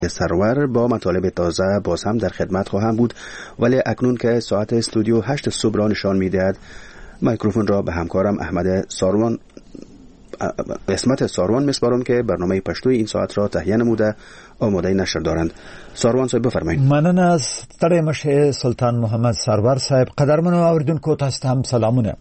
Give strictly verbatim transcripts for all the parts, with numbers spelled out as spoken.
سرور با مطالب تازه باز هم در خدمت خواهم بود، ولی اکنون که ساعت استودیو هشت صبح را نشان می‌دهد میکروفون را به همکارم احمد ساروان اسمت ساروان میسپارم که برنامه پشتوی این ساعت را تهیه نموده آماده نشر دارند. ساروان صاحب بفرمایید. مننه از ستړی مشه سلطان محمد سرور صاحب. قدرمنو اوریدونکو تاسو ته هم سلامونه.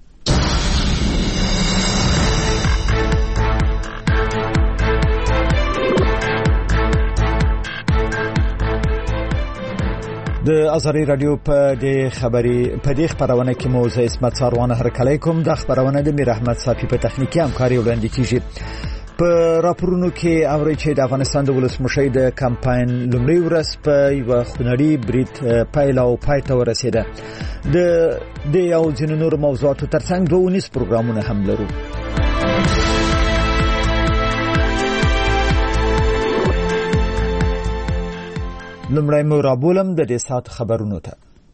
د ازاري رادیو په د خبري په د خبرونه کې موضوع اسمت ساروان هرکلی کوم. د خبرونه د میر احمد صافي په تخنیکی همکاري وړاندې کیږي. په راپورونو کې اوري چې د افغانستان د ولسمشر د کمپاین لومړی ورځ په یو خونړي برید پایله او پای ته ورسېده. د د یو ځینو نور موضوعاتو ترڅنګ دوه ونیس پروګرامونه هم لرو. لمړی مو رابولم د دې سات خبرونو ته.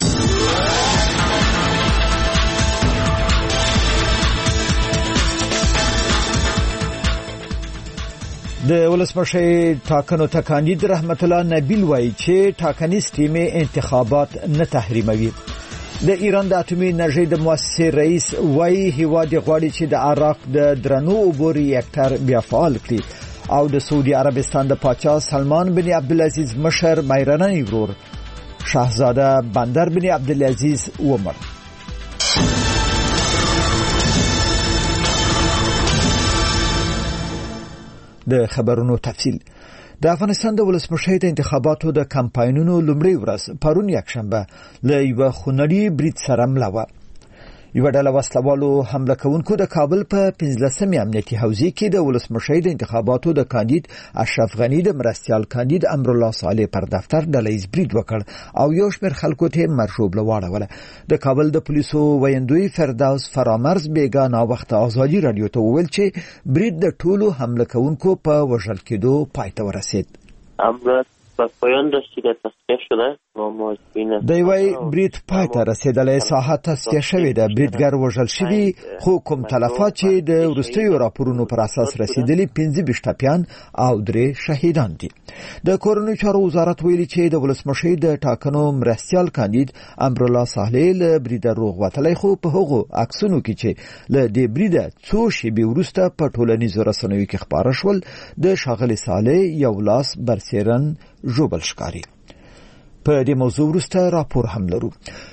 د ولسمشر ټاکنو ته کاندید رحمت الله نبیل وایي چې ټاکنیز ټیم انتخابات نه تحریموي. د ایران د اټومي انرژي د مؤسسې رئیس وایي هیواد غواړي چې د عراق د درنو اوبو ریاکټر بیا فعال کړي. او د سعودي عربستان د پاچا سلمان بن عبدالعزیز مشر مایرنی ورور شاهزاده بندر بن عبدالعزیز عمر. د خبرونو تفصیل. د افغانستان د ولسمشر د انتخاباتو د کمپاینونو لومړی ورځ پرون یکشنبه له یو خونړي برید سره مل وه. یو ډله وسلوالو حمله کوونکو د کابل په پنځلسمې امنیتي حوزې کې د ولسمشر د انتخاباتو د کاندید اشرف غنی د مرستیال کاندید امرالله صالح پر دفتر ډلهیز برید وکړ او یو شمېر خلکو ته مرشوبله واړوله. د کابل د پولیسو ویندوی فردوس فرامرز بیګا ناوخته ازادي رادیو ته وویل چې برید د ټولو حمله کوونکو په وژل کېدو پای ته ورسېد. امر په پایان رسیده تصفیه شده و ماجبین د یوې برید پای ته رسیدلې ساحه تصفیه شوې ده. بریدګر وژل شوی خو کوم تلفات چې د وروستیو راپورونو پر اساس رسیدلي پنځه ویشت ټپیان او درې شهیدان دي. د کورنیو چارو وزارت ویلي چې د ولسمشر د ټاکنو مرستیال کاندید امرالله صالح له برید روغ وتلی، خو په هغو عکسونو کې چې له دې برید څو شېبې وروسته په ټولنیزو رسنیو کې خپاره شول د ښاغلي صالح یو لاس برسېرن ژوبل ښکاري. په دې موضوع وروسته راپور هم لرو.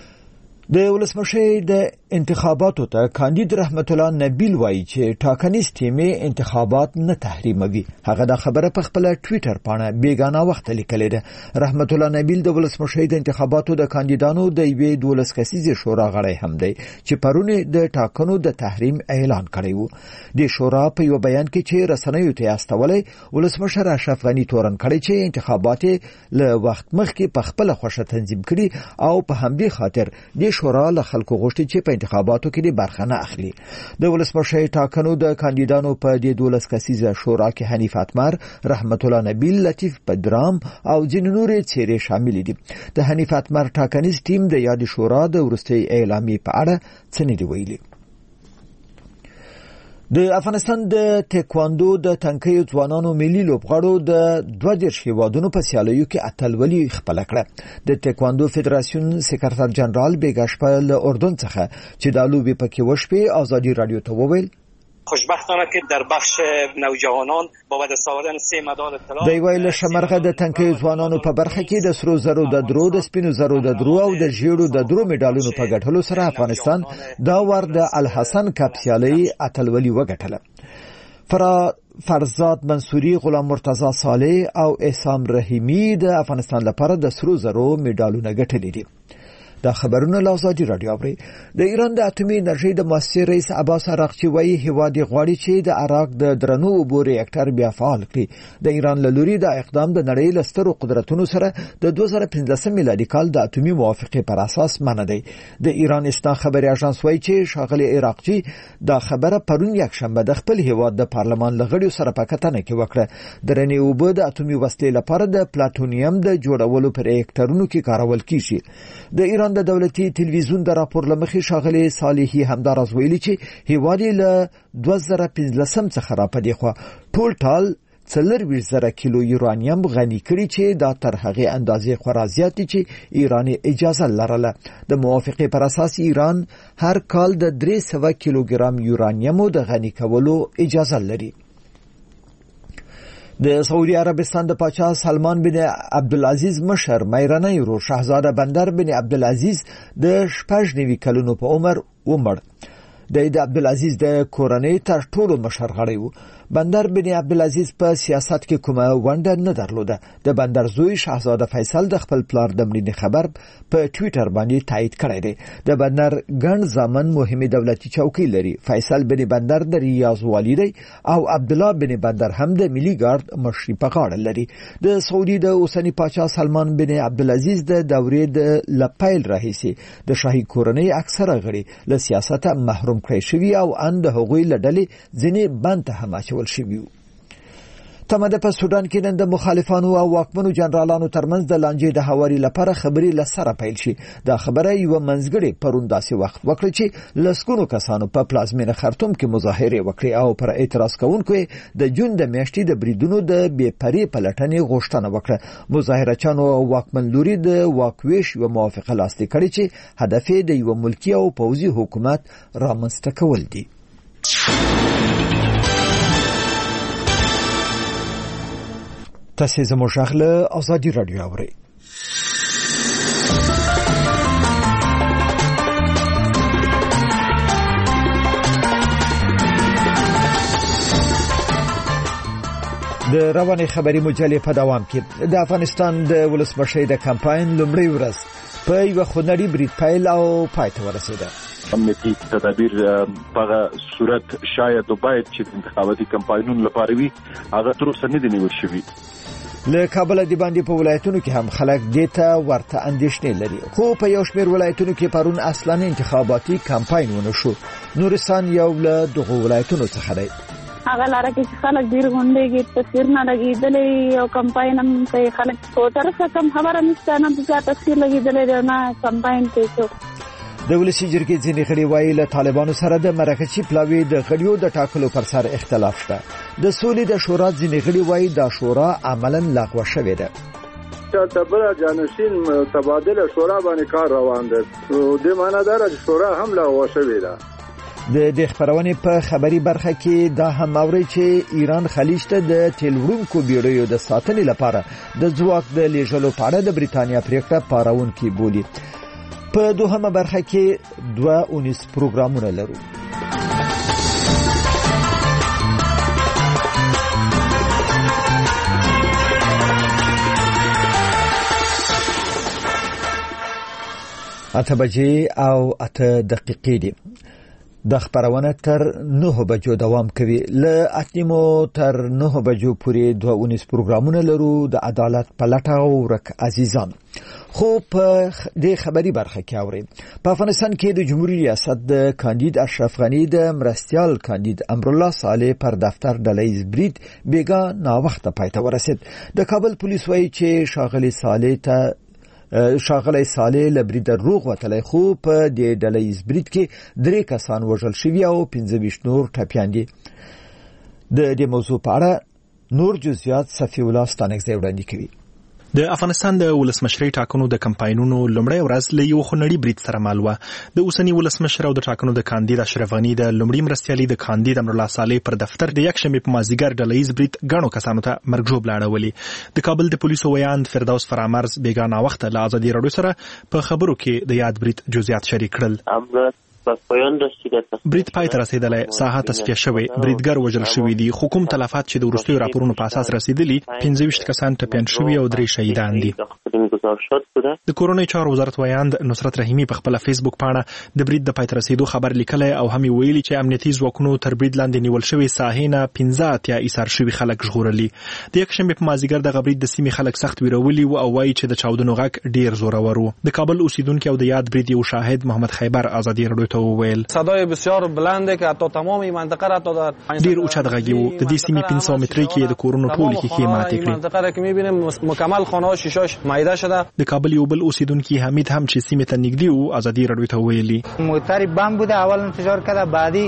د ولسمشر د انتخاباتو ته کاندید رحمت الله نبیل وایي چې ټاکنیز ټیم انتخابات نه تحریموي. هغه دا خبره په خپل ټوئیټر باندې بیګانه وخت لیکلې ده. رحمت الله نبیل د ولسمشر د انتخاباتو د کاندیدانو د یوې دولس کسیزې شورا غړی هم دی چې پرون د ټاکنو د تحریم اعلان کړی و. د شورا په یو بیان کې چې رسنیو ته استولې ولسمشر اشرف غنی تورن کړی چې انتخابات له وخت مخکې په خپل خوښه تنظیم کړي او په همدې خاطر د شورا له خلکو غوښتي چې په انتخاباتو کې د برخه نه اخلي. د ولسمشر ټاکنو د کاندیدانو په د دولس کسیزه شورا کې حنیف اتمر، رحمت الله نبیل، لطیف بدرام او ځینې نورې څېرې شامل دي. د حنیف اتمر ټاکنیز ټیم د یاد شورا د وروستي اعلامیې په اړه څه نه دی ویلي. د افغانستان د تکواندو د تنکیو ځوانانو ملي لوبغاړو د دوه دیرش هیوادونو په سیالیو کې اتلولي خپله کړه. د تکواندو فدراسیون سکرتر جنرال بیګا شپه له اردن څخه چې د لوبې پکې وشوې ازادي رادیو ته وویل خوشبختانه که در بخش نوجوانان با دست آوردن سه مدال طلا دی ویل شمرغه د تنکیو ځوانانو په برخه کې د سرو زرو د درو، د سپینو زرو د درو او د ژیړو د درو میډالونو په ګټلو سره افغانستان دا ور د الحسن کپ سیالي اتلولي وګټله. فرا فرزاد منصوري، غلام مرتضی صالح او احسان رحیمی د افغانستان لپاره د سرو زرو میډالونه ګټلي دي. دا خبرونه له ازادي رادیو اوري. د ایران د اټومي انرژي د مؤسسې رئیس عباس عراقچي وایي هیواد غواړي چې د عراق د درنو اوبو ریاکټر بیا فعال کړي. د ایران له لوري د اقدام د نړۍ له سترو قدرتونو سره د دوه زره پنځلسم میلادي کال د اټومي موافقې پر اساس منع دی. د ایران اسنا خبري اژانس وایي چې ښاغلي عراقچي دا خبره پرون یکشنبه د خپل هیواد د پارلمان لغړیو سره په کتنه کې وکړه. درنې اوبو د اټومي وسلې لپاره د پلاټونیم د جوړولو پر ریاکټرونو کې کارول کیږي. د ایران د دولتي تلویزیون د راپور لمخې ښاغلي صالحي همداراز ویلي چې هیواد له دوه زره پنځلسم څخه را پدې خو ټول ټال څلورویشت زره کیلو یورانیم غني کړي چې دا تر هغې اندازې خورا زیات دي چې ایران اجازه لرله. د موافقې پر اساس ایران هر کال د درې سوه کیلوګرام یورانیمو د غني کولو اجازه لري. د سعودي عربستان د پاچا سلمان بن عبدالعزیز مشر مېرنۍ ورور شاهزاده بندر بن عبدالعزیز د شپږ نوي کلونو په عمر ومړ. د عبدالعزیز د کورنۍ تر ټولو مشر غړی و. بندر بن عبدالعزیز په سیاست کې کومه ونډه نه درلوده. د بندر زوی شاهزاده فیصل د خپل پلار د مړینې خبر په ټویټر باندې تایید کړی دی. د بندر ګڼ زامن مهمه دولتي چوکۍ لري. فیصل بن بندر د ریاض والی دی او عبدالله بن بندر هم د ملي ګارد مشري په غاړه لري. د سعودي د اوسنی پاچا سلمان بن عبدالعزیز د دورې د لپیل راهیسي د شاهي کورنۍ اکثره غړي له سیاست محروم کړی شوي او ان د هغوی له ډلې ځینې بند ته هم اچول شوي وو. تمده په سودان کې نن د مخالفانو او واکمنو جنرالانو ترمنځ د لانجې د هواري لپاره خبرې له سره پیل شي. دا خبره یو منځګړی پرون داسې وخت وکړه چې لسګونو کسانو په پلازمینه خرطوم کې مظاهره وکړي او پر اعتراض کوونکو د جون د میاشتې د بریدونو د بې پرې پلټنې غوښتنه وکړه. مظاهرچانو او واکمن لوري د واکويش یو موافقه لاسلیک کړې چې هدف یې د یو ملکی او پوځي حکومت رامنځته کول دي. تاسو زموږ غږ له ازادي رادیو اورئ. د رواني خبري مجلې په دوام کې د افغانستان د ولسمشر د کمپاین لومړی ورځ په یو خونړي برید پیل او پای ته ورسېده. امنیتي تدابیر په صورت شاید او باید چې انتخاباتي کمپاینونو لپاره وي هغه تر اوسه نه دي نیول شوي. له کابل د باندې په ولایتونو کې هم خلک دیته ورته اندېښنې لري. خو په یو شمېر ولایتونو کې پرون اصلاً انتخاباتي کمپاین ونه شو. نورستان یو له دغو ولایتونو څخه دی. هغه لاره کې خلک ډیر غونډېږي، تصویر نه لګېدلې او کمپاین هم کوي. خلک په طرفه کم خبره نشته، نه د تصویر لګېدلې نه کمپاین کوي. د ولسي جرګې ځینې غړي وایي له طالبانو سره د مرکزي پلاوي د غړیو د ټاکلو پر سر اختلاف شته. د سولې د شورا ځینې غړي وایي دا شورا عملاً لغوه شوې ده. تبره جانشین تبادله شورا باندې کار روان دی. د معنا دار شورا هم لغوه شوې ده. د دې خبرونې په خبري برخه کې دا هم اوري چې ایران خلیج ته د تیل وړونکو بیړیو د ساتنې لپاره د ځواک د لیږلو په اړه د بریتانیا پریکړه پاروونکې بولي. په دوهمه برخه کې دوه اونیس پروګرامونه لرو. اته بجې او اته دقیقې دي. د خبرونه تر نه بجو دوام کوي. له اتمو تر نه بجو پورې دوه اونیس پروګرامونه لرو د عدالت په لټه او ورک عزیزان. خو په دې خبري برخه کې اوري. په افغانستان کې د جمهوریت ریاست د کاندید اشرف غنی د مرستيال کاندید امرالله صالح پر دفتر ډلهیز برید بیګا نا وخت پای ته ورسید. د کابل پولیس وایي چې شاغلي صالح ته شاغلی صالح لبرید روغ وتلی، خو په دې ډلهیز برید کې درې کسان وژل شوي او پنځه ویشت نور ټپیان دي. د دې موضوع په اړه نور جزئیات صفی الله ستانکزی وړاندې کوي. د افغانستان د ولسمشرۍ ټاکنو د کمپاینونو لومړی ورځ له یو خونړي برید سره مل وه. د اوسني ولسمشر او د ټاکنو د کاندید اشرف غنی د لومړي مرستیالي د کاندید امرالله صالح پر دفتر د یکشنبې په مازدیګر ډلهیز برید ګڼو کسانو ته مرګ ژوبله اړولې. د کابل د پولیسو ویاند فردوس فرامرز بیګا ناوخته له ازادي راډیو سره په خبرو کې د یاد برید جزئیات شریک کړل. برید پای ته رسیدلی، ساحه تصفیه شوې، بریدګر وژل شوي دي. خو کوم تلفات چې د وروستیو راپورونو په اساس رسیدلي، پنځه ویشت کسان ټپیان شوي او درې شهیدان دي. د کورنۍ چارو وزارت ویاند نصرت رحیمي په خپل فیسبوک پاڼه د برید د پای ته رسیدو خبر لیکلی او هم ویلي چې امنیتي ځواکونو تر برید لاندې نیول شوي ساحې نه پنځه اتیا ایثار شوي خلک ژغورلي. د یکشنبې په مازدیګر دغه برید د سیمې خلک سخت ویرولي وو او وایي چې د چاودنو غږ ډیر زورور و. د کابل اوسیدونکي او د یاد برید یو شاهد محمد خیبر ازادي راډیو ته وویل صدای بسیار بلنده که حتی تمام این منطقه را تا در ډیر اوچت غږی وو. د دې سیمې پنځه سوه مترۍ کې د کورونو ټولې ښیښې ماتې کړې. منطقه را که می‌بینیم مکمل خانه‌ها شیشاش مایده شده. د کابل یو بل اوسیدونکي حمید هم چې سیمې ته نږدې و ازادي راډیو ته ویلي موتر بم بوده، اول انفجار کرده، بعدی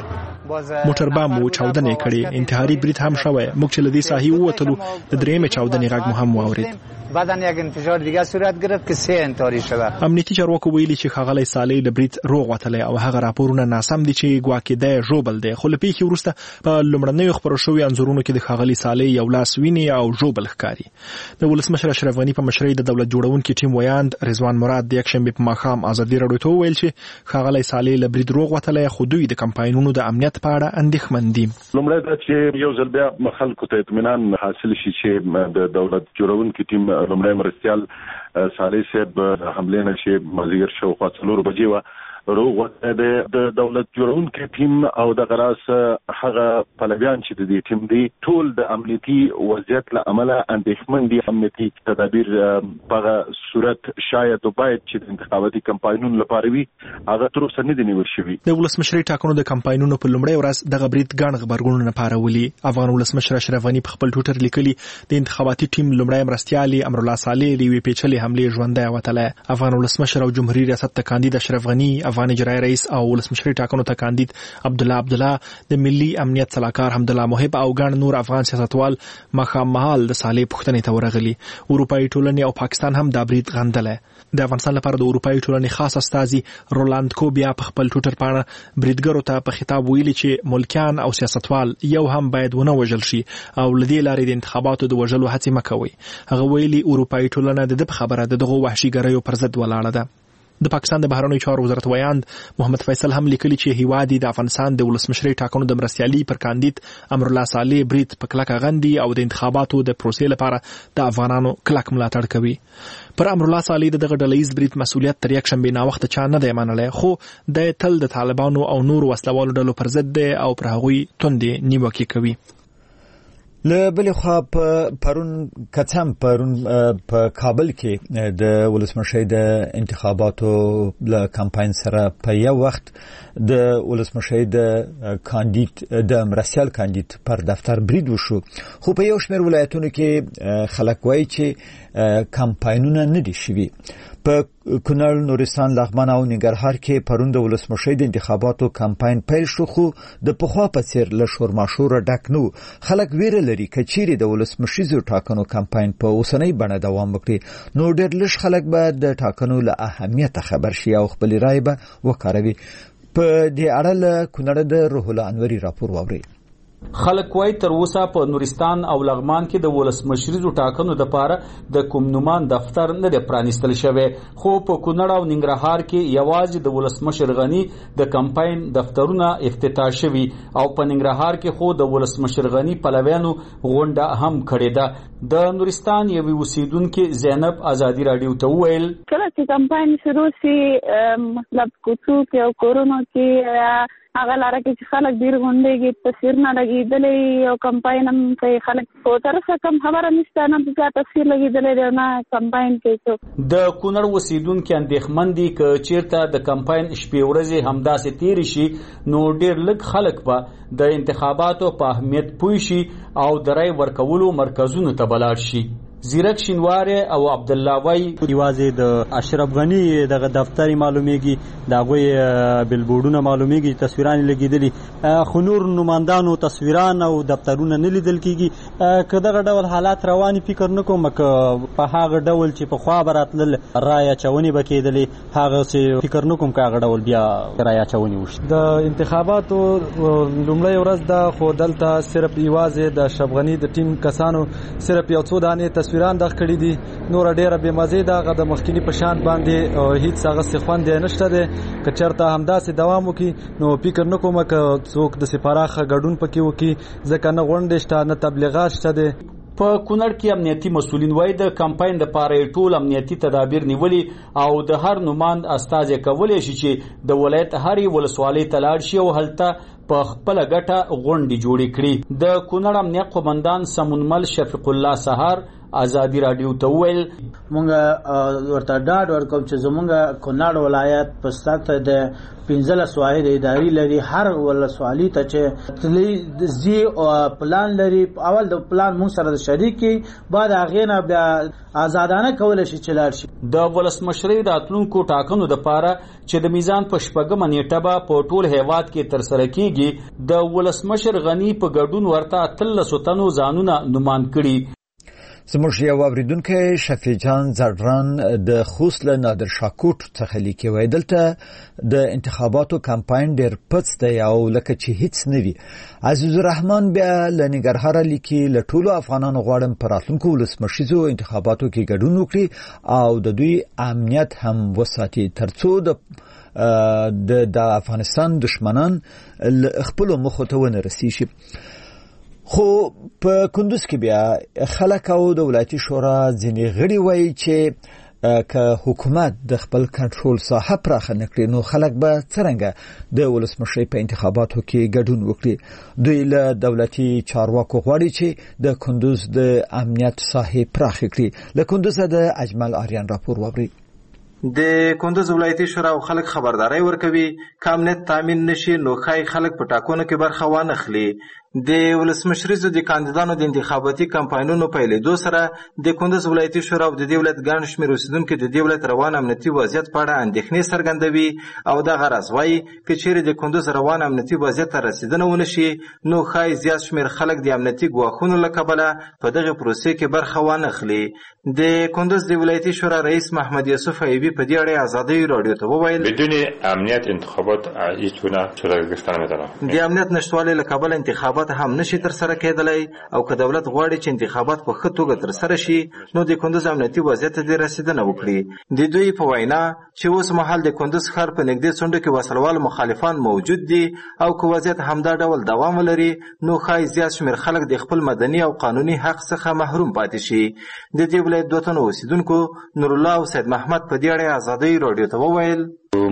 موټر بام مو چاودنې کړې، انتحاري برید هم شوی. موږ چې له دې ساحې ووتلو د درېیمې چاودنې غږ مو هم واورېد. بعدن یک انفجار دیگه صورت گرفت که سه انتحاری شده. امنیتي چارواکو ویلي چې ښاغلی صالح له برید روغ وتلی او هغه راپورونه ناسم دي چې ګواکې دی ژوبل دی. خو له پیښې وروسته په لومړنیو خپرو شوي انځورونو کې د ښاغلي صالح یو لاس ویني او ژوبل ښکاري. د ولسمشر اشرف غني په مشرۍ د دولت جوړونکي ټیم ویاند رضوان مراد د یکشنبې په ماښام ازادي راډیو ته وویل چې ښاغلی صالح له برید روغ وتلی، خو دوی د کمپاینونو د امنیت په اړه اندېښمن دي. لومړی دا چې یو ځل بیا خلکو ته اطمینان حاصل شي چې د دولت جوړونکي ټیم لومړی مرستیال صالح صاحب حمله نشي مازیګر شاوخوا څلور بجې وه روغ وته د دولت جوړونکي ټیم او د غراس هغه پلویان چې د دې ټیم دی ټول د امنیتي وضعیت له امله اندېښمن دي. امنیتي تدابیر په صورت شاید باید چې د انتخاباتي کمپاینونو لپاره وي هغه تر اوسه نه دي نیول شوي. د ولسمشرۍ ټاکنو د کمپاینونو په لومړۍ ورځ دغه برید ګڼ غبرګونونه پارولي. افغان ولسمشر اشرف غني په خپل ټویټر لیکلي د انتخاباتي ټیم لومړی مرستیال امرالله صالح له یوې پیچلې حملې ژوندی وتلی. افغان ولسمشر او جمهوریت ریاست ته کاندید اشرف غني، افغان اجرایي رئیس او ولسمشرۍ ټاکنو ته کاندید عبدالله عبدالله، د ملي امنیت سلاکار حمدالله محب او ګڼ نور افغان سیاستوال ماښام مهال د صالح پوښتنې ته ورغلي. اروپایي ټولنې او پاکستان هم دا برید غندلی. د افغانستان لپاره د اروپایي ټولنې خاص استازي رولاند کوبیا په خپل ټویټر باندې بریدګرو ته په خطاب ویلي چې ملکیان او سیاستوال یو هم باید ونه وژل شي او له دې لارې د انتخاباتو د وژلو هڅې مه کوئ. هغه ویلي اروپایي ټولنه د ده په خبره د دغو وحشیګریو پر ضد ولاړه ده. د پاکستان د بهرنیو چارو وزارت ویاند محمد فیصل هم لیکلي چې هیواد د افغانستان د ولسمشرۍ ټاکنو د مرستیالي پر کاندید امرالله صالح برید په کلکه غندي او د انتخاباتو د پروسې لپاره د افغانانو کلک ملاتړ کوي. پر امرالله صالح دغه ډلهییز برید مسؤلیت تر یکشنبې ناوخته چا نه دی منلی، خو د تل د طالبانو او نورو وسلوالو ډلو پر ضد دی او پر هغوی توندې نیوکې کوي. له بلې خوا په پرون کڅم پرون په کابل کې د ولسمشرۍ د انتخاباتو له کمپاین سره په یو وخت د ولسمشرۍ د کاندید د مرستیال کاندید پر دفتر برید وشو. خو په یو شمېر ولایتونو کې خلک وایي چې کمپاینونه نه دي شوي. په کونړ، نورستان، لغمان او ننګرهار کې پرون د ولسمشرۍ د انتخاباتو کمپاین پیل شو، خو د پخوا په څیر له شورماشوره ډک نه و. خلک ویره لري که چیرې د ولسمشریزو ټاکنو کمپاین په اوسنۍ بڼه دوام وکړي نو ډېر لږ خلک به د ټاکنو له اهمیته خبر شي او خپلې رایې به وکاروي. په دې اړه له کونړ د روح الله انوري راپور واورئ. خلک وای تر اوسه په نورستان او لغمان کې د ولسمشریزو ټاکنو لپاره د کوم نومان دفتر نه دی پرانیستل شوی، خو په کونړ او ننګرهار کې یوازې د ولسمشر غني د کمپاین دفترونه افتتاح شوي او په ننګرهار کې خو د ولسمشر غني پلویانو غونډه هم کړې ده. د نورستان یوې اوسیدونکې زینب ازادي راډیو ته وویل کله چې کمپاین شروع شي مطلب کوڅو کې او کورونو کې هغه لاره کې چې خلک ډېر غونډېږي، تصویر نه لګېدلی او کمپاین هم کوي. خلک په طرفه کم خبره نشته، نه بیا تصویر لګېدلی دی نه کمپاین کوي څوک. د کونړ اوسیدونکي اندېښمن دي که چېرته د کمپاین شپې ورځې همداسې تېرې شي نو ډېر لږ خلک به د انتخاباتو په اهمیت پوه شي او د رای ورکولو مرکزونو ته بلاړ شي. زیرک شینواره او عبدالله وای یوازې د اشرف غني دغه دفتر معلومیږي، د هغوی بلبورډونه معلومیږي، تصویران لګیدلي، خو نور نمایندانو تصویران او دفترونه نه لیدل کیږي. که دغه ډول حالات رواني فکر نه کوم که په هغه ډول چې په خوا به راتلل رایه اچونې به کېدلې هغه فکر نه کوم که هغه ډول بیا رایه اچونې وشي. د انتخاباتو لومړۍ ورځ ده، خو دلته صرف یوازې د اشرف غني د ټیم کسانو صرف یو څو دانې تصویر تصویران دغه کړي دي، نور ډیره بې مزې ده. هغه د مخکینی په شان باندې هیڅ هغه څه خوند نشته دی. که چېرته همداسې دوام وکړي نو فکر نه کوم که څوک داسې پراخه ګډون پکې وکړي، ځکه نه غونډې شته نه تبلیغات شته دی. په کونړ کې امنیتي مسؤلین وایي د کمپاین لپاره ټول امنیتي تدابیر نیولي او د هر نوماند استازی کولی شي چې د ولایت هرې ولسوالۍ ته لاړ شي او هلته په خپله ګټه غونډې جوړې کړي. د کونړ امنیت قومندان سمونمل شفیق الله سهار ازادي رادیو ته وویل مونږ ورته ډاډ ورکوم چې زمونږ کونړ ولایت په سطح د پنځلس واحد اداري لري، هر ولسوالي ته چې تللی زی پلان لري، اول د پلان مون سره شریکي، بعد هغه نه بیا آزادانه کول شي چلار شي. د ولسمشری د اتلونکو ټاکنو د پاره چې د میزان په شپږم نیټه به په ټول هیواد کې تر سره کیږي، د ولسمشر غنی په ګډون ورته اتلس تنو ځانونه نومان کړي. زموږ یو اوریدونکی شفیع جان زړران د خوست له نادر شاکوټ څخه لیکي وای دلته د انتخاباتو کمپاین ډېر پڅ دی او لکه چې هیڅ نه وي. عزیز الرحمن بیا له ننګرهار لیکي له ټولو افغانانو غواړم په راتلونکو ولسمشریزو انتخاباتو کې ګډون وکړي او د دوی امنیت هم وساتي ترڅو د د افغانستان دشمنان خپل مخ ته ونه رسیږي. خو په کندوز کې بیا خلک او د ولایتي شورا ځینې غړي وایي چې که حکومت د خپل کنټرول ساحه پراخه نه کړي نو خلک به څرنګه د ولسمشرۍ په انتخاباتو کې ګډون وکړي. دوی له دولتي چارواکو غواړي چې د کندوز د امنیت ساحه پراخه کړي. له کندوزه د اجمل آریان راپور ووري. د کندوز ولایتي شورا او خلک خبرداري ورکوي که امنیت تامین نشي نو خای خلک په ټاکنو کې برخه وانخلي. د ولسمشریزو د کاندیدانو د انتخاباتي کمپاینونو پیلېدو سره د کندوز ولایتي شورا او د دې ولایت ګڼ شمېر اوسېدونکي د دې ولایت روان امنیتي وضعیت په اړه اندېښنې څرګندوي او دغه راز وایي که چیرې د کندوز روان امنیتي وضعیت ته رسېدنه ونه شي نو ښایي زیات شمېر خلک د امنیتي ګواښونو له کبله په دغې پروسې کې برخه وانخلي. د کندوز د ولایتي شورا رئیس محمد یوسف ایوبي په دې اړه ازادۍ راډیو ته وویل بدون امنیت انتخابات هیچ گونه صورت گرفتن نمی‌تونه. د امنیت نشتوالي له کبله انتخابات هم نشي تر سره کېدلی او که دولت غواړي چې انتخابات په ښه توګه تر سره شي نو د کندوز امنیتي وضعیت ته دې رسېدنه وکړي. د دوی په وینا چې اوس مهال د کندوز ښار په نږدې څنډو کې وسلوال مخالفان موجود دي او که وضعیت همدا ډول دوام ولري نو ښایي زیات شمېر خلک د خپل مدني او قانوني حق څخه محروم پاتې شي. د دې ولایت دوه تنو اوسېدونکو نورالله او سید محمد په دې اړه ازادۍ راډیو ته وویل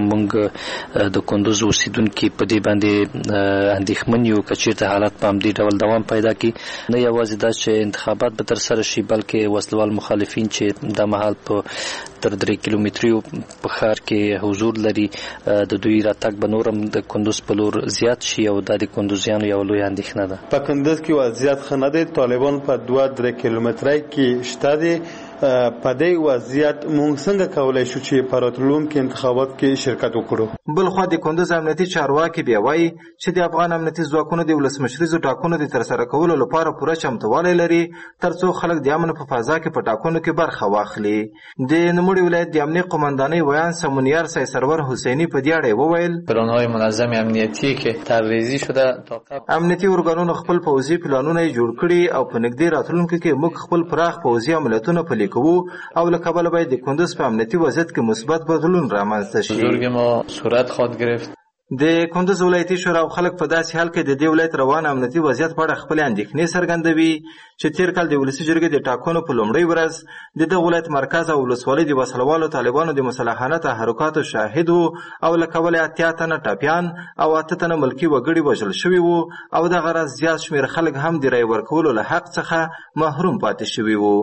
مونږ د کندوز اوسیدونکو په دې باندې اندېښمن یو چې چیرته حالت په همدې ډول دوام پیدا کړي. نه یوازې دا چې انتخابات به تر سره شي بلکې وسلوال مخالفین چې د مهال په تر درې کیلومتریو په ښار کې حضور لري د دوی راتګ به نورم د کندوز په لور زیات شي او دا د کندوزیانو یو لوی اندېښنه ده. په کندوز کې وضعیت ښه نه دی. طالبان په دوه درې کیلومترۍ کې شته دي. په دې وضعیت موږ څنګه کولای شو چې په راتلونکي انتخابات کې شرکت وکړو؟ بلخوا د کندوز امنیتي چارواکي بیا وایي چې د افغان امنیتي ځواکونو د ولسمشریزو ټاکنو د ترسره کولو لپاره پوره چمتووالی لري ترڅو خلک د امن په فضا کې په ټاکنو کې برخه واخلي. د نوموړي ولایت د امنیت قماندانۍ ویان سمونیار سای سرور حسینی په دې اړه وویل پلان‌های منظم امنیتی که طرحریزی شده امنیتي ارګانونو خپل پوځي پلانونه جوړ کړي او په نږدې راتلونکي کې موږ خپل پراخ پوځي عملیاتونه پلي کوو او له کبله باید د کندوز په امنیتي وضعیت کې مثبت بدلون رامنځته شي. بزرگ ما صورت خواهد گرفت. د کندوز ولایتي شورا او خلک په داسې حال کې د دې ولایت روان امنیتي وضعیت په اړه خپل اندېښنې څرګندوي چې تیر کال د ولسي جرګې د ټاکنو په لومړۍ ورځ د دغه ولایت مرکز او ولسوالۍ د وسلوالو طالبانو د مسلحانه تحرکاتو شاهد وو او له کبله اتیا تنه ټاپیان او اته تنه ملکي وګړي وژل شوي وو او دغه راز زیات شمېر خلک هم د رایې ورکولو له حق څخه محروم پاتې شوي وو.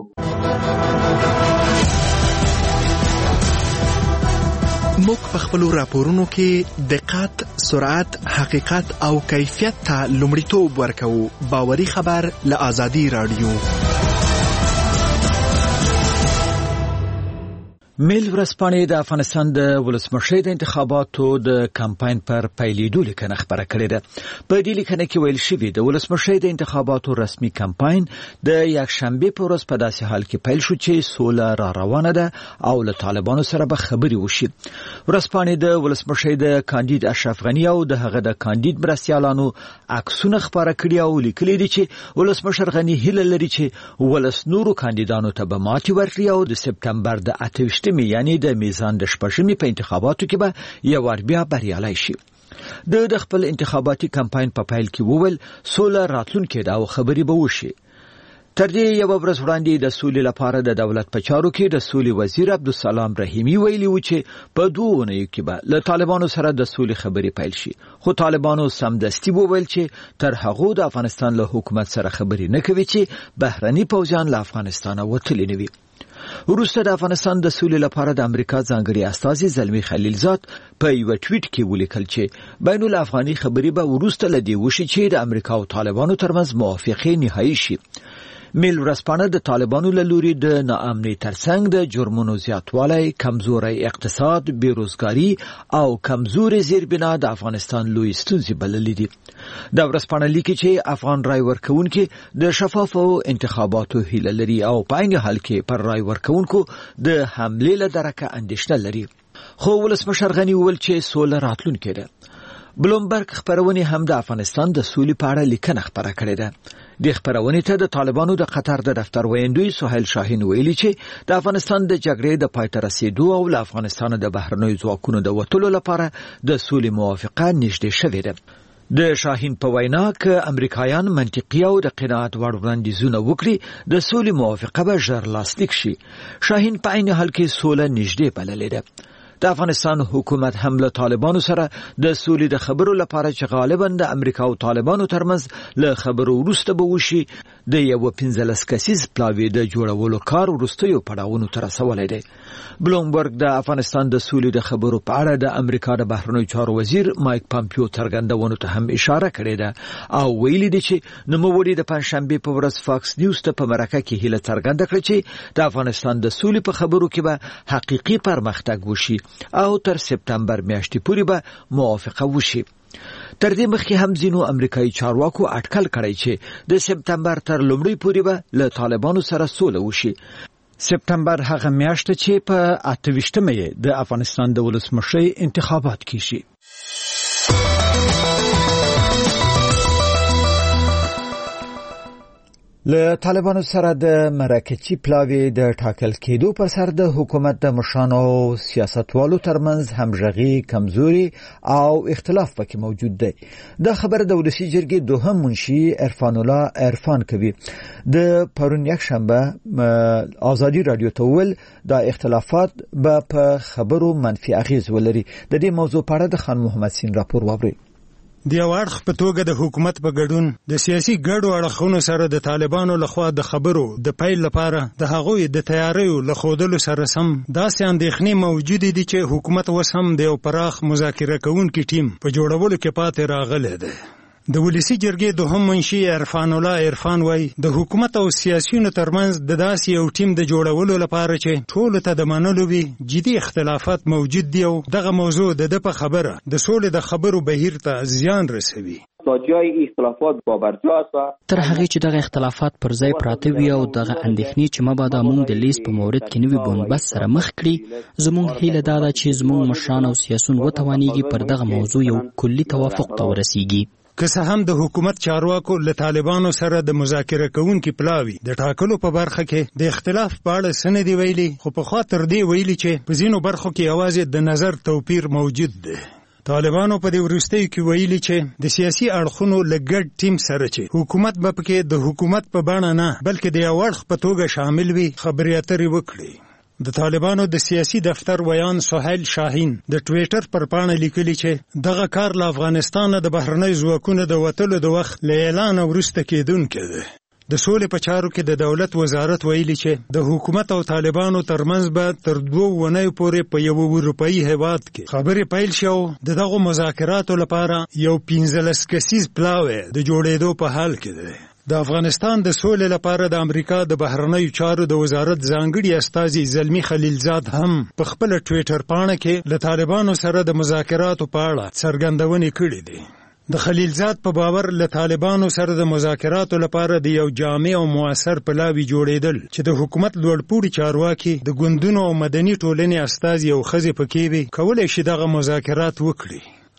موږ په خپل راپورونو کې دقت، سرعت، حقیقت او کیفیت ته لومړیتوب ورکوو. باوري خبر له آزادي رادیو. میل ورځپاڼې د افغانستان د ولسمشرۍ د انتخاباتو د کمپاین پر پیلېدو لیکنه خبره کړې ده. په دې لیکنه کې ویل شوي د ولسمشرۍ د انتخاباتو رسمي کمپاین د یکشنبې په ورځ په داسې حال کې پیل شو چې سوله را روانه ده او له طالبانو سره به خبرې وشي. ورځپاڼې د ولسمشرۍ د کاندید اشرف غنی او د هغه د کاندید مرستیالانو عکسونه خبره کړي او لیکلي دي چې ولسمشر غنی هیله لري چې ولس نورو کاندیدانو ته به ماتې ورکړي او د سپتمبر د اته ویشتمې یعنی د میزان د شپږمې په انتخاباتو کې به یو وار بیا بریالی شي. د د خپل انتخاباتي کمپاین په پیل کې وویل سوله راتلونکې ده او خبرې به وشي. تر دې یو ورځ وړاندې د سولې لپاره د دولت په چارو کې د سولې وزیر عبدالسلام رحیمي ویلي و چې په دوه اونیو کې به له طالبانو سره د سولې خبرې پیل شي، خو طالبانو سمدستي وویل چې تر هغه د افغانستان له حکومت سره خبرې نه کوي چې بهرني پوځیان له افغانستانه وتلي نه وي. وروسته د افغانستان د سولې لپاره د امریکا ځانګړي استازي زلمی خلیلزاد په یو ټویټ کې ولیکل چې بین الافغاني خبرې به وروسته لدی وشي چې د امریکا او طالبانو ترمنځ موافقه نهایی شي. میل ورځپاڼه د طالبانو له لوري د ناامنۍ ترڅنګ د جرمونو زیاتوالی، کمزوري اقتصاد، بیروزګاري او کمزوري زیربنا د افغانستان لوی ستونزې بللې دي. دا ورځپاڼه لیکي چې افغان رای ورکوونکي د شفافو انتخاباتو هیله لري او په عین حال کې پر رای ورکوونکو د حملې له درکه اندېښنه لري. خو ولسمشر غني وویل چې سوله راتلونکې ده. بلومبرګ خبرونه هم د افغانستان د سولې په اړه لیکنه خبره کړې ده. د خبرونه ته د طالبانو د قطر د دفتر ویندوی سهیل شاهین ویلي چې د افغانستان د جګړې د پای ته رسیدو او له افغانستان د بهرنیو ځواکونو د وټولو لپاره د سولې موافقه نږدې شوې ده. د شاهین په وینا کې امریکایان منطقي او د قناعت وړ وړاندیزونه وکړي د سولې موافقه به ژر لاسلیک شي. شاهین په عین حال کې سوله نږدې بللې ده. د افغانستان حکومت هم له طالبانو سره د سولې د خبرو لپاره چې غالبا د امریکا او طالبانو ترمنځ له خبرو وروسته به وشي د یو پنځلس کسیز پلاوی د جوړولو کار وروستیو پړاوونو ته رسولی دی. بلومبرګ د افغانستان د سولې د خبرو په اړه د امریکا د بهرنیو چارو وزیر مایک پامپیو څرګندونو ته هم اشاره کړې ده او ویلي دی چې نوموړي د پنځشنبې په ورځ فاکس نیوز ته په مرکه کې هیله څرګنده کړه چې د افغانستان د سولې په خبرو کې به حقيقي پرمختګ وشي او تر سپتمبر میاشتې پورې به موافقه وشي. تر دې مخکې هم ځینو امریکایي چارواکو اټکل کړی چې د سپتمبر تر لومړۍ پورې به له طالبانو سره سوله وشي. سپتمبر هغه میاشت چې په اته ویشتمه یې د افغانستان د ولسمشرۍ انتخابات کیږي. له طالبانو سره د مرکزي پلاوی د ټاکل کېدو پر سر د حکومت د مشرانو سیاستوالو ترمنځ همغږي کمزوري او اختلاف پکې موجود دی. دا خبر د ولسی جرګې دوهم منشي عرفان الله عرفان کوي د پرون یک شنبه آزادی رادیو ته ویل دا اختلافات به په خبرو منفي اغیز ولري. د دې موضوع په اړه د خان محمد سین راپور واوري. د یو اړخ په توګه د حکومت په ګډون د سیاسي ګډو اړخونو سره د طالبانو لخوا د خبرو د پیل لپاره د هغوی د تیاریو له ښودلو سره سم داسې اندېښنې موجودې دي چې حکومت اوس هم د یو پراخ مذاکره کوونکي ټیم په جوړولو کې پاتې راغلی دی. د ولسی جرګې دوهم منشي عرفان الله عرفان وای د حکومت او سیاسيونو ترمنځ د داسې یو ټیم د جوړولو لپاره چې ټول ته د منلو وي جدي اختلافات موجود دي او دغه موضوع د په خبره د سولې د خبرو بهیر ته زیان رسوي. جای اختلافات بابرجاست و تر هغه چې دغه اختلافات پر ځای پراته وي او دغه اندېښنې چې مبادا مونږ د لیست په مورد کې نوي بنبست سره مخ کړي، زموږ هیله دا ده چې زموږ مشران او سیاسون وتوانیږي پر دغه موضوع یو کلي توافق ته ورسیږي. که څه هم د حکومت چارواکو له طالبانو سره د مذاکره کوونکي پلاوی د ټاکلو په برخه کې د اختلاف په اړه څه دی ویلي، خو په خاطر دی ویلي چې په ځینو برخو کې یوازې د نظر توپیر موجود دی. طالبانو په دې وروستیو کې ویلي چې د سیاسي اړخونو له ګډ ټیم سره چې حکومت به پکې د حکومت په بڼه نه بلکې د یو اړخ په توګه شامل وي خبرې اترې وکړي. د طالبانو د سیاسي دفتر ویان سهیل شاهین د ټویټر پر پاڼه لیکلي چې دغه کار له افغانستان د بهرنۍ ځواکونو د وتلو د وخت له اعلان وروسته کېدونکی دی. د سولې په چارو کې د دولت وزارت ویلي چې د حکومت او طالبانو ترمنځ به تر دوه اونیو پورې په یو اروپایي هیواد کې خبرې پیل شي او د دغو مذاکراتو لپاره یو پنځلس کسیز پلاوی د جوړېدو په حال کې دی. د افغانستان د سولې لپاره د امریکا د بهرنیو چارو د وزارت ځانګړي استازي زلمی خلیلزاد هم په خپل ټویټر پاڼه کې له طالبانو سره د مذاکراتو په اړه څرګندونې کړې دي. د خلیلزاد په باور له طالبانو سره د مذاکراتو لپاره د یو جامع او موثر پلاوی جوړېدل چې د حکومت لوړپوړي چارواکي د ګوندونو او مدني ټولنې استازي او ښځې پکې وي کولای شي دغه مذاکرات وکړي.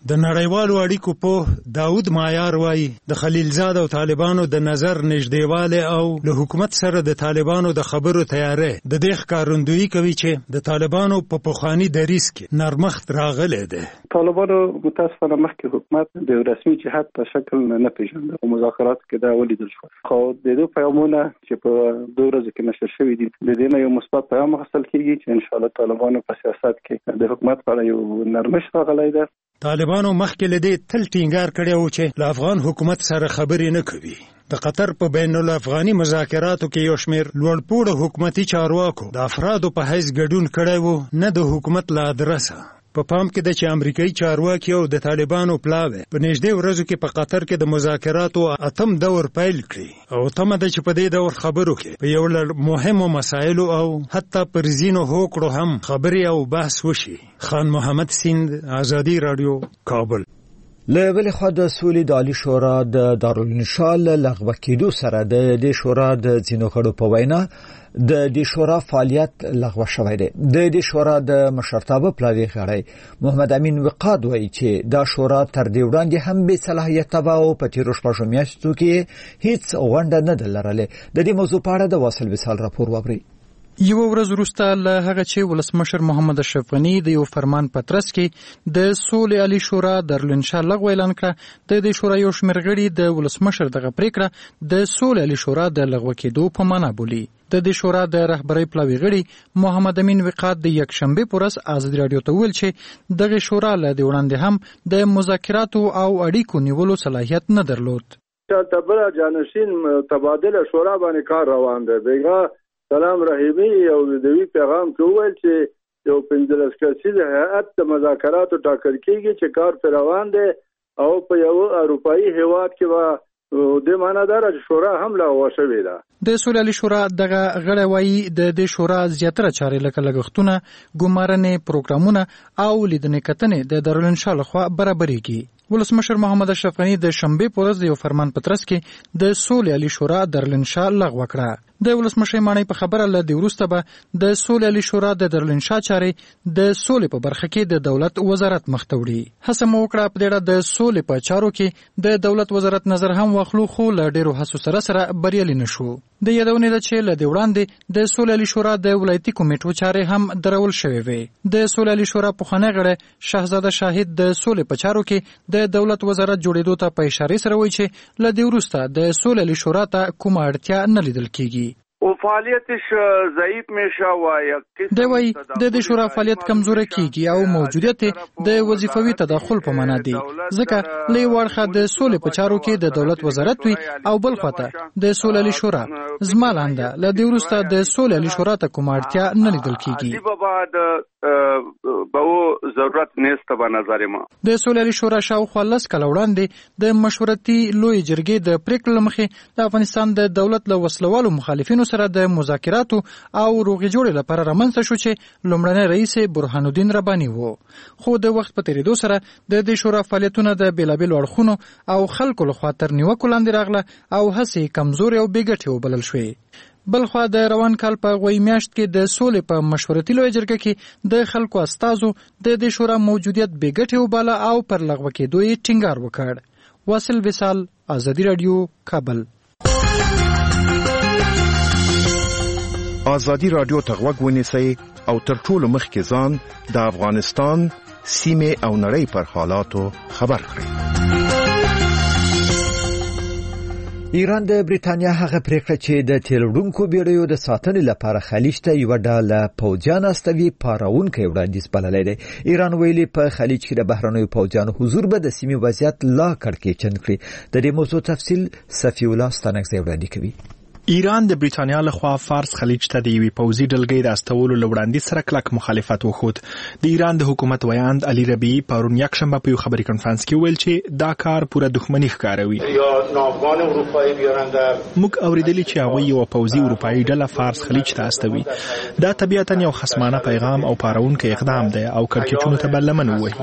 د نړیوالو اړیکو په داود مایار وایي د خلیلزاد او طالبانو د نظر نږدېواله او له حکومت سره د طالبانو د خبرو تیاری د دې ښکارندویي کوي چې د طالبانو په پخواني دریځ کې نرمښت راغلی دی. طالبانو متاسفانه مخکې حکومت د رسمي جهاد په شکل نه پیژنده او مذاکرات کې دا ولیدل شو. خو د دې پیغامونه چې په دوه ورځې کې نشر شوي دي د دې نه یو مثبت پیغام اخیستل کېږي چې ان شاء الله طالبانو په سیاست کې د حکومت په اړه یو نرمښت راغلی دی. طالبانو مخکې له دې تل ټینګار کړی و چې له افغان حکومت سره خبرې نه کوي. د قطر په بین الافغاني مذاکراتو کې یو شمېر لوړپوړو حکومتي چارواکو د افرادو په حیث ګډون کړی و، نه د حکومت له ادرسه. په پام کې ده چې امریکایي چارواکي او د طالبانو پلاوی په نږدې ورځو کې په قطر کې د مذاکراتو اتم دور پیل کړي او تمه ده چې په دې دور خبرو کې په یو لړ مهمو مسایلو او حتی پر ځینو هوکړو هم خبرې او بحث وشي. خان محمد سیند، آزادي رادیو، کابل. له بلې خوا د سولې د عالي شورا د دارالانشا له لغوه کېدو سره د دې شورا د ځینو غړو په وینا د دې شورا فعالیت لغوه شوی دی. د دې شورا د مشرتابه پلاوي غړی محمد امین وقاد وایي چې دا شورا تر دې وړاندې هم بې صلاحیته وه او په تېرو شپږو میاشتو کې هیڅ غونډه نه ده لرلې. د دې موضوع په اړه د واصل وصال راپور واورئ. یو ورځ وروسته له هغه چې ولسمشر محمد اشرف غني د یو فرمان په ترڅ کې د سولې عالي شورا دارالانشا لغوه اعلان کړه، د دې شورا یو شمېر غړي د ولسمشر دغه پریکړه د سولې عالي شورا د لغوه کېدو په معنا بولي. د دې شورا د رهبرۍ پلاوي غړي محمد امین وقاد د یکشنبه په ورځ آزادي رادیو ته ویل چې دغه شورا له دې وړاندې هم د مذاکراتو او اړیکو نیولو صلاحیت نه درلود. تبر جانشین تبادله شورا باندې کار روان دی. بیګا سلام رحیمی او د وی پیغام کې وویل چې یو پنځلس کسیزه هیئت د مذاکراتو ټاکل کېږي چې کار پر روان دی او په یو اروپאי هیواد کې و د معنادار شورا هم لغوه شوې ده. د سولې عالي شورا دغه غړی وایي د دې شورا زیاتره چارې لکه لګښتونه، ګمارنې، پروګرامونه او لیدنې کتنې د دارالانشا لخوا برابرېږي. ولسمشر محمد اشرف غني د شنبه په ورځ یو فرمان په ترڅ کې د سولې عالي شورا دارالانشا لغوه کړه. د ولسمشر مانی په خبره له دی وروسته به د سولې عالي شورا د دارالانشا چارې د سولې په برخه کې د دولت وزارت مخ ته وړي. هڅه مو وکړه په دې اړه د سولې په چارو کې د دولت وزارت نظر هم واخلو، خو له ډېرو هڅو سره سره بریالي نشو. د یادونې ده چې له دې وړاندې د سولې عالي شورا د ولایتي کمیټو چارې هم درول شوې وې. د سولې عالي شورا پخوانی غړی شهزاده شاهد د سولې په چارو کې د دولت وزارت جوړېدو ته په اشاره سره وایي چې له دې وروسته د سولې عالي شورا ته کومه اړتیا نه لیدل کېږي. او فعالیتش ضعیف میشه و یک د وی د دې شورا فعالیت کمزوره کیږي او موجودیت د وظیفوي تداخل په معنا دی، ځکه لې ورخه د سولې په چارو کې د دولت وزارت وي او بل خواته د سولې عالي شورا. زما لاندې له دې وروسته د سولې عالي شورا ته کومه اړتیا نه لیدل کیږي. به ضرورت نشته په نظر ما. د سولې عالي شورا شاوخوا لس کاله وړاندې د مشورتي لوی جرګې د پریکړې مخې د افغانستان د دولت له وسلوالو مخالفینو سره د مذاکراتو او روغې جوړې لپاره رامنځته شو چې لومړنی رئیس برهان الدین رباني و. خو د وخت په تیریدو سره د دې شورا فعالیتونه د بیلابیلو اړخونو او خلکو لخوا تر نیوکو لاندې راغله او هڅې کمزورې او بې ګټې وبلل شوې. بلخوا د روان کال په غوی میاشت کې د سولې په مشورتي لوی جرګه کې د خلکو استازو د دې شورا موجودیت بې ګټې وباله او پر لغوه کېدو یې ټینګار وکړ. واصل وصال، آزادي رادیو، کابل. آزادي رادیو ته غوږ ونیسئ او تر ټولو مخکې ځان د افغانستان سیمې او نړۍ پر حالاتو خبر کړئ. ایران د بریتانیا هغه پریکړه چې د تیلوړونکو بیړیو د ساتنې لپاره خلیج ته یو ډله پوځیان استوي پاراونکی وړاندیز بللی دی. ایران ویلي په خلیج کې د بهرنیو پوځیانو حضور به د سیمې وضعیت لا کړکېچن کړي. د دې موضوع تفصیل صفی الله ستانکزی وړاندې کوي. ایران د بریتانیا لخوا فارس خلیج ته د یوې پوځي ډلګۍ د استولو له وړاندیز سره کلک مخالفت وښود. د ایران د حکومت ویاند علي ربیعي پرون یکشنبه په یو خبري کنفرانس کې ویل چې دا کار پوره دښمني ښکاروي. موږ اوریدلی چې هغوی یو پوځي اروپایي ډله فارس خلیج ته استوي. دا طبیعتا یو خصمانه پیغام او پارونکی اقدام دی او کړکېچونو ته به لمن ووهي.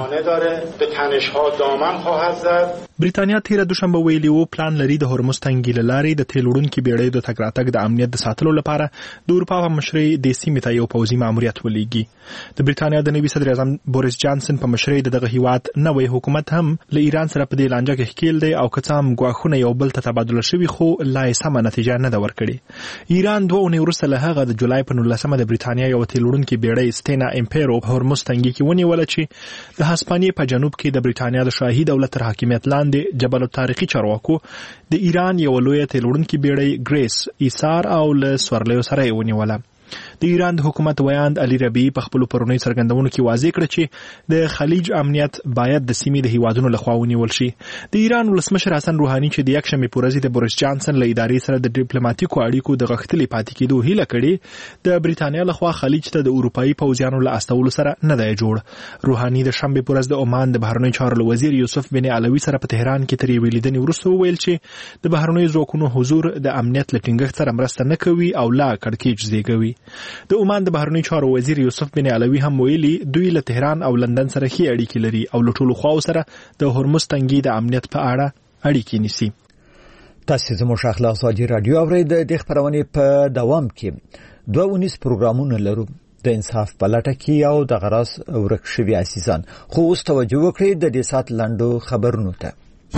بریتانیا تیره دوشنبه ویلي وو پلان لري د هرمز تنګي له لارې د تیل وړونکي بیړیو د تګ راتګ د امنیت د ساتلو لپاره د اروپا په مشرۍ د سیمې ته یو پوځي ماموریت ولېږي. د بریټانیا د نوي صدر اعظم بوریس جانسن په مشرۍ د دغه هیواد نوی حکومت هم له ایران سره په دې لانجه کې ښکیل دی او که څه هم ګواښونه یو بل ته تبادله شوي خو لا یې سمه نتیجه نه ده ورکړې. ایران دوه اونۍ وروسته له هغه د جولای په نولسمه د بریټانیا یو تیل وړونکې بیړۍ سټینا امپیرو هورموز تنګي کې ونیوله چې د هسپانیې په جنوب کې د بریټانیا د شاهي دولت تر حاکمیت لاندې جبل التاریخي چارواکو د ایران یو لویه تیل وړونکې بیړۍ ګریس ایثار او له سورلیو سره یې ونیوله. د ایران د حکومت ویاند علي ربیعي په خپلو پرونیو څرګندونو کې واضح کړه چې د خلیج امنیت باید د سیمې د هیوادونو لخوا ونیول شي. د ایران ولسمشر حسن روحاني چې د یکشنبې په ورځ د بوریس جانسن له ادارې سره د ډیپلوماټیکو اړیکو د غښتلي پاتې کېدو هیله کړې، د بریټانیا لخوا خلیج ته د اروپایي پوځیانو له استولو سره نه دی جوړ. روحاني د شنبې په ورځ د عمان د بهرنیو چارو وزیر یوسف بن علوي سره په تهران کې تر یوې لیدنې وروسته وویل چې د بهرنیو ځواکونو حضور د امنیت له ټینګښت سره مرسته نه کوي او لا کړکېچ زېږوي. د عمان د بهرنیو چارو وزیر یوسف بن علوي هم ویلي دوی له تهران او لندن سره ښې اړیکې لري او له ټولو خواو سره د هرمز تنګي د امنیت په اړه اړیکې نیسي. تاسو زموږ اخلاق ساجي رادیو اورید د خبرونه په دوام کې دوه ونیس پروګرامونه لرو د انصاف په لټه کې او د غراس ورک شوی عزیزان، خو اوس توجه وکړئ د دې سات لاندو خبرونو ته.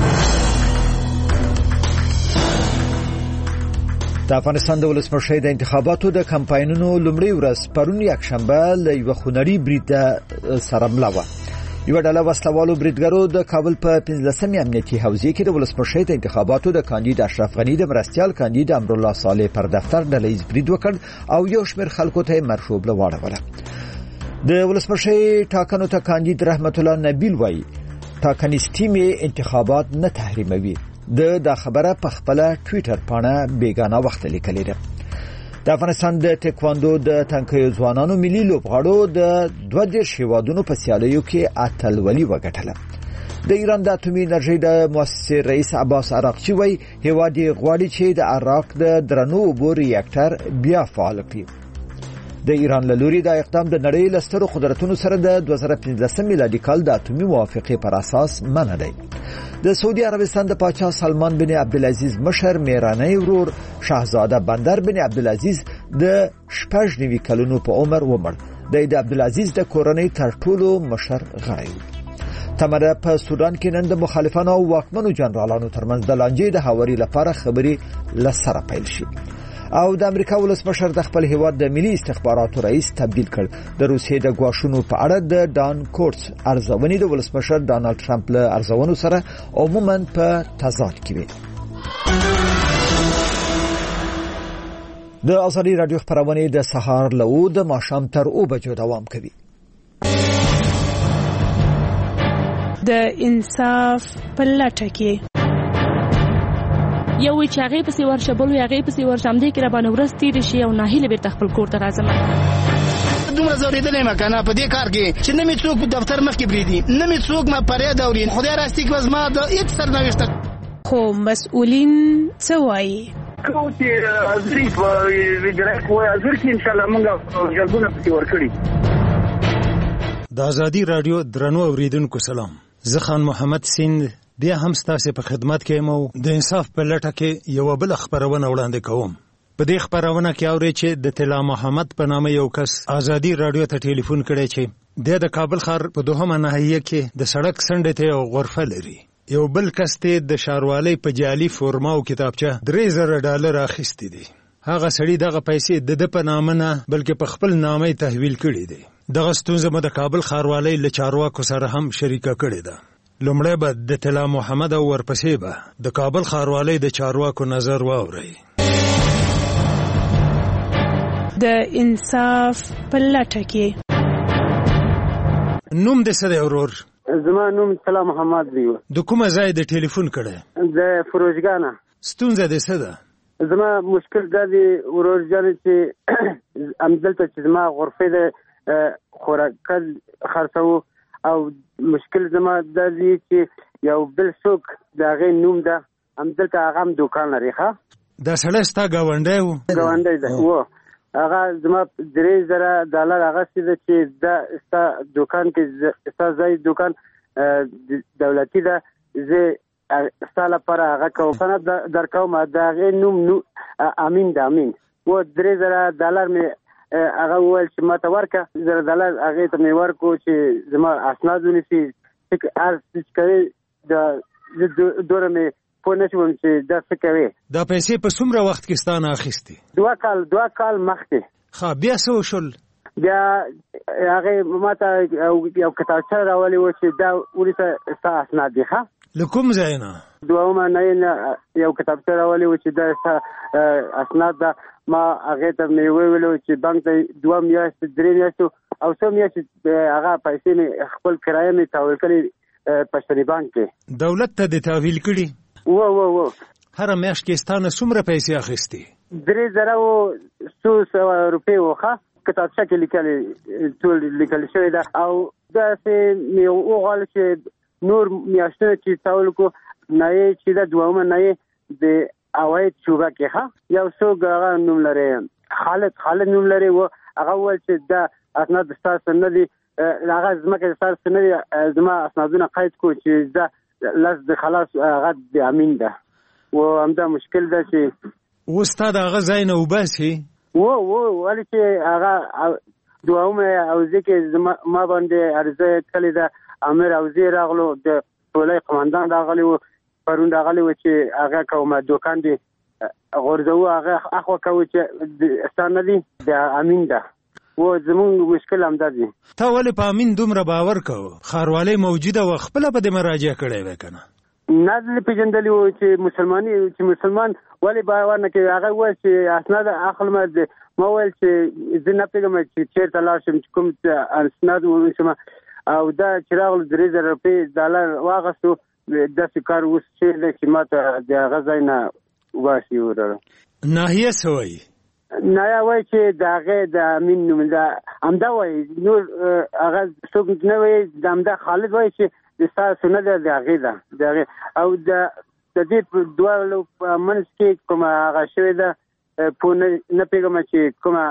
د افغانستان د ولسمشر د انتخاباتو د کمپاینونو لومړی ورځ پرون یکشنبه له یو خونړي برید سره مله وه. یو ډله وسلوالو بریدګرو د کابل په پنځلسمې امنیتي حوزې کې د ولسمشر د انتخاباتو د کاندید اشرف غني د مرستیال کاندید امرالله صالح پر دفتر ډلهیز برید وکړ او یو شمېر خلکو ته مرشوبله واړوله. د ولسمشر ټاکنو ته کاندید رحمت الله نبیل وایي ټاکنیز ټیم انتخابات نه تحریموي. د دا خبره په خپل ټوئیټر باندې بیگانه وخت لیکلې ده. د افغانستان د ټیکواندو د تنکیو ځوانانو ملي لوبغاړو د دوه دیرش هیوادونو په سیالیو کې اتلولي وګټله. د ایران د اټومي انرژي د مؤسسې رئیس عباس عراقچي وایي هیواد یې غواړي چې د عراق د درنو اوبو ریاکټر بیا فعال کړي. د ایران له لوري د اقدام د نړۍ له سترو قدرتونو سره د دوه زره پنځلسم میلادي کال د اټومي موافقې پر اساس منع دی. د سعودي عربستان د پاچا سلمان بن عبدالعزیز مشر میرانی ورور شاهزاده بندر بن عبدالعزیز د شپږ نوي کلونو په عمر ومړ. د عبدالعزیز د کورنۍ تر ټولو مشر غړی و. تمره په سودان کې نن د مخالفانو او واکمنو جنرالانو ترمنځ د لانجې د هواري لپاره خبرې لسره پیل شي. او د امریکا ولسمشر د خپل هیواد د ملي استخباراتو رئیس تبدیل کړ. د روسیې د غواښونو په اړه د ډان کورټس ارزونې د ولسمشر ډانلډ ټرمپ له ارزونو سره عموما په تضاد کې وي. د ازادي رادیو خبرونه د سهار له او د ماښام تر او بجو دوام کوي. د انصاف په لټه کې یو چې هغه په سیور شبل هغه په سیور شمدې کې را باندې ورستې رشي او ناهیله به خپل کور ته راځم. دومره زوریدلې مکنه په دې کار کې چې نه می څوک په دفتر مخ کې بریدي، نه می څوک ما پرې دورین خدای راستي کې وزما د هیڅ سرنوشت. خو مسؤلین څه وایي؟ کو چې ظریف وګړه کوی ازر کې ان شاء الله موږ جلبونه پکې ورکړي. د ازادي رادیو درنو اوریدونکو سلام، زه خان محمد سیند بیا هم ستاسو په خدمت کې مو د انصاف په لټه کې یو بل خبرونه وړاندې کوم. په دې خبرونه کې اوري چې د طلا محمد په نامه یو کس ازادي رادیو ته ټلیفون کړی چې د کابل ښار په دوهمه ناحیه کې د سړک څنډې ته یو غرفه لري. یو بل کس ته د شاروالۍ په جعلي فورما او کتابچه درې زره ډالر اخیستي دي. هغه سړی دغه پیسې د د په نامه نه بلکې په خپل نامه تحویل کړي دي. دغه ستونزه مو د کابل ښاروالۍ له چارواکو سره هم شریکه کړې ده. لومړی به د طلا محمد او ورپسې به د کابل ښاروالۍ د چارواکو نظر واورئ. د انصاف په لټه کې نوم دې څه دی ورور؟ زما نوم طلا محمد دی. د کومه ځای د ټلیفون کړی؟ د فروزګانه. ستونزه دې څه ده؟ زما مشکل دا دی ورور جان چې همدلته چې زما غرفه د خوراک خرڅو او مشکل زما دا دی چې یو بل څوک د هغې نوم ده همدلته هغه هم دوکان لري. ښه دا سړی ستا ګاونډی و؟ ګاونډی ده و. هغه زما درې زره ډالر اخیستي ده چې دا ستا دوکان کې ستا ځای دوکان دولتي ده، زه ستاله پر هغه کوفنه درکوم دا غي نوم نو امین د امین و درې زره ډالر می هغه ول چې ماته ورکا زره ډالر هغه ته می ورکو چې زما اسناد ونیسي چې ار چې کوي د دوره می په نشوم چې دا څه کوي. دا پیسې په څومره وخت کې ستانه اخیستي؟ دوه کال دوه کال مخکې. خا بیا څه وشول؟ بیا هغه ماته یو کتابچه راولي و چې دا ورته ستا اسناد دي. ښه له کوم ځای نه؟ دوهمه نه یو کتابچه راولي و چې دا ستا اسناد ده. ما هغې ته مې وویلو چې بانک ته دوه میاشتې درې میاشتو او څو میاشتې هغه پیسې مې خپل کرایه مې تحویل کړې په شري بانک کې. دولت ته دې تحویل کړي؟ و و و هره میاشت کې ستانه څومره پیسې اخیستې؟ درې زره و څو سوه روپۍ و. ښه کتابچه کې لیکلې ټول لیکل شوی ده او داسې مې وغواړل چې نور میاشتونه چې تحویل کړو نه یې چې دا دوهمه نه یې د عواید شوبه کې. ښه یو څوک هغه نوم لري خالد خالد نوم لري و هغه وویل چې دا اسناد ستاسو نه دي هغه ځمکه ستاسو نه دي زما اسنادونه قید کړو چې دا لس د خلاص هغه د امین ده و همدا مشکل ده چې اوس تا د هغه ځای نه وباسي و و ولې چې هغه دوهمه حوزې کې ما باندې عرضه کړې ده امیر حوزې راغلو د ټولۍ قماندان راغلی و پرون راغلی و چې هغه کومه دوکان دی غورځو هغه اخوا کوي چې ستانه دي د امین ده و زمونږ مشکل همدا دی. تا ولې په امین دومره باور کوو؟ ښاروالۍ موجوده وه خپله به دې مراجعه کړی وی که نه؟ نه دې پېژندلي وو چې مسلماني چې مسلمان ولې باور نه کوي. هغه وویل چې اسناد اخلم. ما وویل چې زه نه پوهېږم چې چېرته لاړ شم چې کوم اسناد ونیسم او دا چې راغلو درې زره روپۍ ډالر واخیستو داسې کار اوس چې دی چې ما ته د هغه ځای نه وباسي. وروره ناحیه څه وایي؟ ناحیه وایي چې د هغې د امین نوم ده همدا وایي نور هغه څوک نه وایي. د همدا خالد وایي چې ستاسو نه ده د هغې ده د هغې او د د دې په دواړو په منځ کې کومه هغه شوې ده پوه نه پوهېږم چې کومه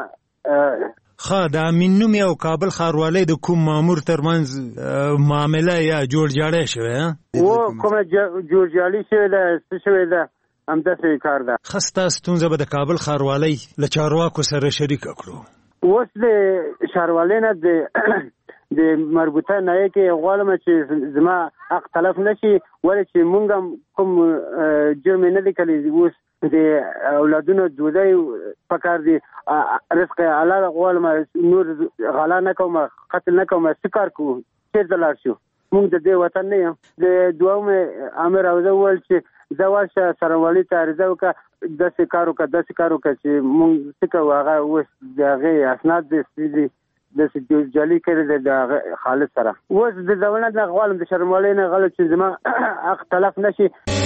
ښه د امین نومې او کابل ښاروالۍ د کوم مامور ترمنځ معامله یا جوړجاړی شوې و کومه جوړجاړي شوې ده څه شوې ده همداسې کار ده. ښه ستا ستونزه به د کابل ښاروالۍ له چارواکو سره شریکه کړو. اوس د ښاروالۍ نه د د مربوطه نایه کې غواړم چې زما حق تلف نشي ولې چې مونږ هم کوم جرم نه دی کړی. اوس د اولادونو ډوډۍ پکار دي رزق حلال غواړم نور غلا نه کوم قتل نه کوم څه کار کوو چېرته لاړ شو مونږ د دې وطن نه یم. د دوهمې امیر حوزه وویل چې ځه ورشه سروالي ته عریضه وکړه داسې کار وکړه داسې کار وکړه چې مونږ څه کوو هغه اوس د هغې اسناد دي د جالي کړی دی د خالد سره. اوس د دولت نه غواړم د شرموالۍ نه غواړم چې زما حق تلف نشي.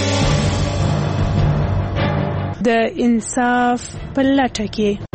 د انصاف په لټه کې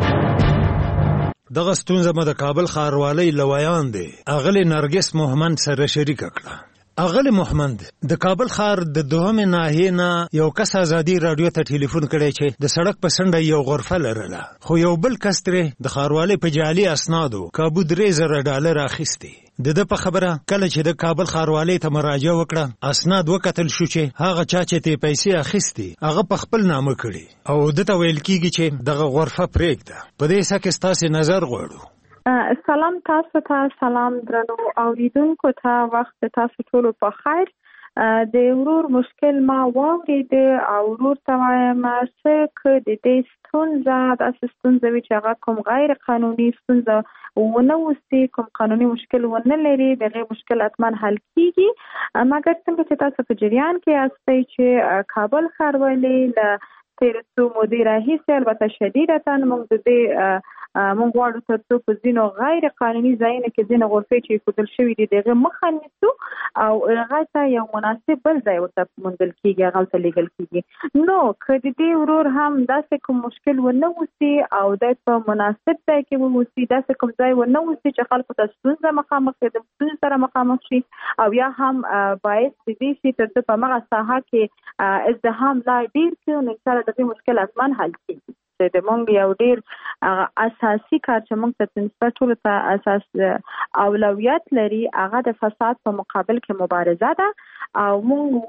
دغه ستونزه مې د کابل ښاروالۍ له ویان دی اغلې نرګس محمد سره شریکه کړه. اغلی محمد د کابل ښار د دوهمې ناحیې نه یو کس ازادي راډیو ته ټلیفون کړی چې د سړک په څنډه یو غرفه لرله خو یو بل کس ترې د ښاروالۍ په جعلي اسنادو کابو درې زره ډالر اخیستي. د ده په خبره کله چې د کابل ښاروالۍ ته مراجعه وکړه اسناد وکتل شو چې هغه چا چې ترې پیسې اخیستي هغه په خپل نامه کړي او ده ته ویل کېږي چې دغه غرفه پرېږده. په دې څه کې ستاسې نظر غواړو. سلام تاسو ته سلام درنو اوریدونکو ته وخت تاسو ټولو په خیر. د ورور مشکل ما واورید او ورور ته وایم چې که د دې ستونزه داسې ستونزه وي چې هغه کوم غیر قانوني ستونزه ونه اوسي کوم قانوني مشکل ونه لري دغه مشکل حتما حل کیږي. مګر څنګه چې تاسو په جریان کې یاستئ چې کابل ښاروالۍ له تیر څو مودې راهیسې البته شدیدتاً موږ د دې موږ غواړو تر څو په ځینو غیر قانوني ځایونو کې ځینې غرفې چې ایښودل شوي دي د هغې مخه نیسو او هغه ته یو مناسب بل ځای ورته موندل کېږي هغه ورته لیږل کېږي. نو که د دې ورور هم داسې کوم مشکل ونه اوسي او دی په مناسب ځای کې واوسي داسې کوم ځای ونه اوسي چې خلکو ته ستونزه مخامخ شي د ستونزې سره مخامخ شي او یا هم باعث د دې شي تر څو په همغه ساحه کې ازدحام لا ډېر کړي نو انشاءالله د دې مشکل حتما حل کېږي. چې د مونږ یو ډېر اساسي کار چې مونږ ته نسبت ټولو ته اساس اولویت لري هغه د فساد په مقابل کې مبارزه ده او مونږ اوس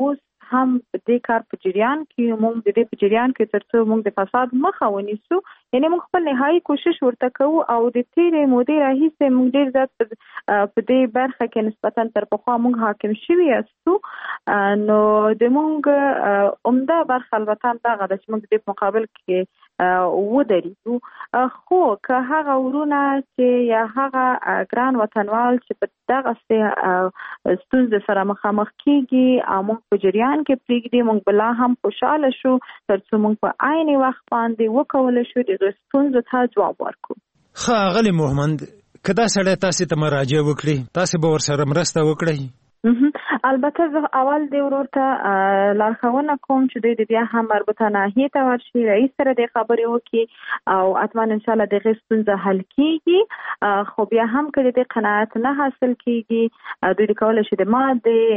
هم د کار په جریان کې موږ د دې په جریان کې ترڅو موږ د فساد مخه ونیسو، یعنی موږ خپل نهایي کوشش ورته کوو او د تیرې مودې راهیسې موږ ډېر زیات په دې برخه کې نسبتا تر پخوا موږ حاکم شوي یاستو. نو د موږ عمده برخه البته دغه ده چې موږ د دې په مقابل کې ودرېږو. خو که هغه ورونه چې یا هغه ګران وطنوال چې په دغسې ستونزې سره مخامخ کېږي او موږ په جریان کې پرېږدي، موږ بلا هم خوشحاله شو ترڅو موږ په عین وخت باندې وکولی شو د ستونزو ته جواب ورکړو. ښه اغلې محمد، که دا سړی تاسې ته مراجعه وکړي، تاسې به ورسره مرسته وکړئ؟ البته زه اول د ورور ته لارښوونه کوم چې دوی د بیا هم مربوطه ناحیې ته ورشي، رئیس سره د خبرې وکړي او حتما انشاءالله د هغې ستونزه حل کېږي. خو بیا هم که د دې قناعت نه حاصل کېږي، دوی د کولی شي د ما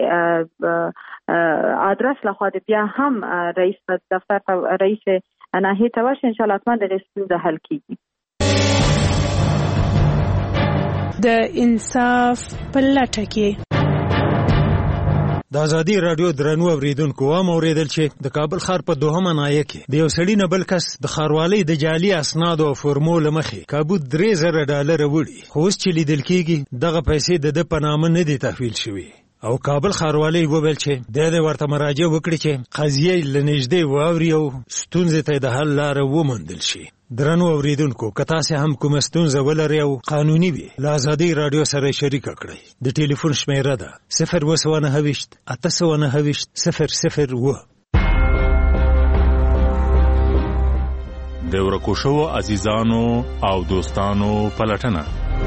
د ادرس لخوا د بیا هم رئیس دفتر ته رئیس ناحیې ته ورشي، انشاءالله حتما د هغې ستونزه حل کېږي. د انصاف په لټه کې د ازادي راډیو درنو اوریدونکو وام اوریدل چې د کابل ښار په دوهمه ناحیه کې د یو سړي نه بل کس د ښاروالۍ د جعلي اسنادو او فورمو له مخې کابو درې زره ډالره وړي، خو اوس چې لیدل کېږي دغه پیسې د ده په نامه نه دي تحویل شوي او کابل ښاروالۍ وویل چې دی دې ورته مراجعه وکړي چې قضیه یې له نږدې واوري او ستونزې ته د حل لاره وموندل شي. درنو اوریدونکو، که تاسې هم کومه ستونزه ولرئ او قانوني وي، له ازادۍ راډیو سره شریکه کړئ. د ټلیفون شمیره ده صفر اووه سوه نهه ویشت اته سوه نهه ویشت صفر صفر اووه. د ورکو شوو عزیزانو او دوستانو پلټنه.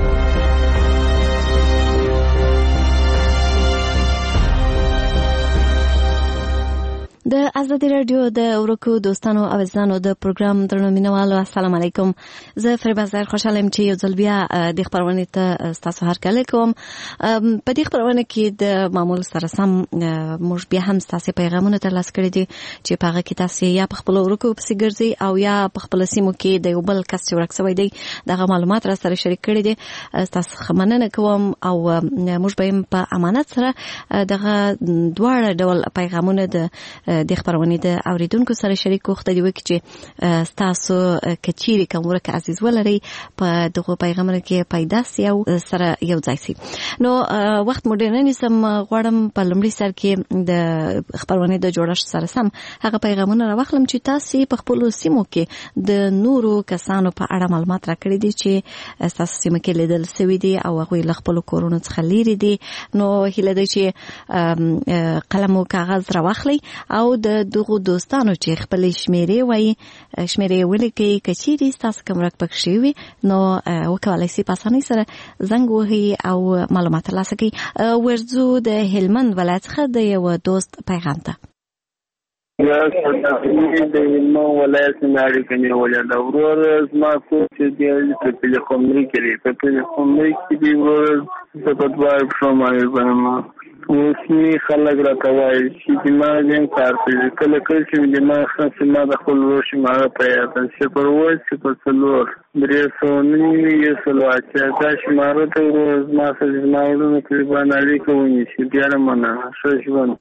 د ازادي راډیو د ورکو دوستانو او عزیزانو د پروګرام درنو مینوالو، السلام علیکم. زه فریبا زهر خوشحاله یم چې یو ځل بیا د خپرونې ته ستاسو هرکلی کوم. په دې خپرونه کې د معمول سره سم موږ بیا هم ستاسې پیغامونه ترلاسه کړي دي چې په هغه کې تاسې یا په خپلو ورکو پسې ګرځئ او یا په خپلو سیمو کې د یو بل کس چې ورک شوی دی دغه معلومات را سره شریک کړي دي. ستاسو څخه مننه کوم او موږ به یم په امانت سره دغه دواړه ډول پیغامونه د د خبرونې د اوریدونکو سره شریک کوخته دی وکړي چې ستاسو کچيري کوم ورکه عزیز ولري په دغه پیغامونو کې پیدا سي او سره یو ځای سي. نو وخت مو ډېر نه نیسم، غواړم په لومړي سر کې د خبرونې د جوړښت سره سم هغه پیغامونه راوخلم چې تاسو په خپل سیمو کې د نورو کسانو په اړه معلومات راکړي دي چې تاسو سیمه کې لیدل سوي دي او هغه له خپل کورونو څخه لري دي. نو هیله ده چې قلم او کاغذ راوخلي او د دغه دوستانو چې خپل شمیرې وایي شمیرې ولیکي، کچيري تاسو کوم رک پکښې وي نو وکولای شئ په اسانۍ سره زنګ وهي او معلومات ترلاسه کړئ. ورځو د هلمند ولایت څخه د یو دوست پیغام ته. یا د هلمند ولایت نه اړیکه نیولې ده. ورور زما کور چې دی په پلخمري کې دی، په پلخمري کې دی ورور زه په دوه پښو باندې ځم. اوسني خلک راته وایي چې دماغ یې کار کوي، کله کله چې دماغ ښه ما د خپل ورور شماره په یاد ده، صفر اووه صفر څلور درې سوه نوي یو سل اته. دا شماره ته ورور زما سره زما وروڼو طالبان اړیکه ونیسي. ډېره مننه، ښه ژوند.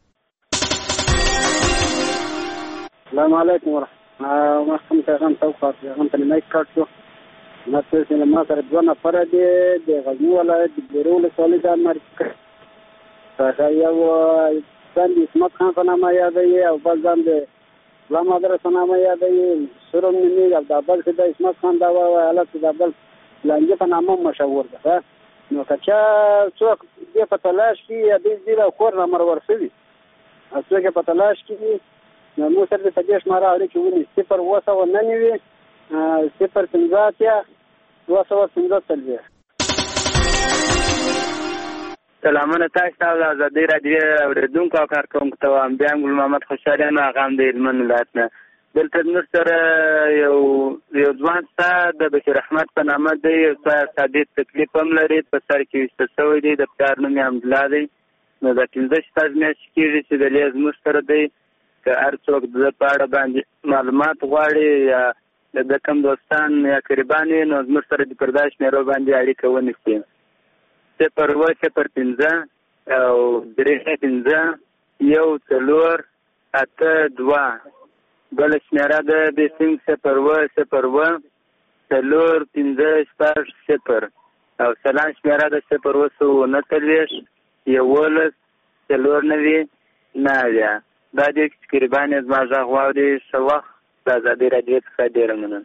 السلام علیکم ورحمة الله. محکم پیغام توقع پیغام ته نیمه کارت شو. ما ته ما سره دوه نفره دي د غزني ولایت د بیرو ولسوالۍ د امریکا دا یو ځان د اسمت خان په نامه یادوي او بل ځان د غلام حضرت په نامه یادوي. سرم نومېږي او دا بل چې د اسمت خان دا وایي هلک دا بل لانجه په نامه مشهور ده. نو که چا څوک دې په تلاش کې یا دې دې له کور نه مرور شوي او څوک یې په تلاش کې نو موږ سره د طبیعي شماره اړیکې ونیسي. صفر اووه سوه نهه نوي صفر پنځه اتیا دوه سوه پنځه څلوېښت. سلامونه تاسو ته د ازادۍ راډیو اورېدونکو او کارکوونکو ته وایم. بیا هم ګل محمد خوشحال یم، هغه هم د هلمند ولایت نه. دلته زموږ سره یو یو ځوان شته د بشیر احمد په نامه دی. یو څه سادې تکلیف هم لري، په سر کې ویسته شوی دی. د پلار نوم یې حمدالله دی. نو د پنځه شپږ میاشتې کېږي چې د لې زموږ سره دی. که هر څوک د ده په اړه باندې معلومات غواړي یا د کوم دوستان یا قریبان وي نو زموږ سره د پر دا شمېرو باندې اړیکه ونیسي. صفر اووه صفر پنځه او درې پنځه یو څلور اته دوه بله شمېره ده د سیم صفر اوه صفر اوه څلور پنځه شپږ صفر او سلام شمېره ده صفر اوه سوه نهه څلوېښت یولس څلور نوي نهه اویا. دا دی چې تقریبا یې زما غږ واوري. ښه وخت. د ازادۍ راډیو څخه ډېره مننه.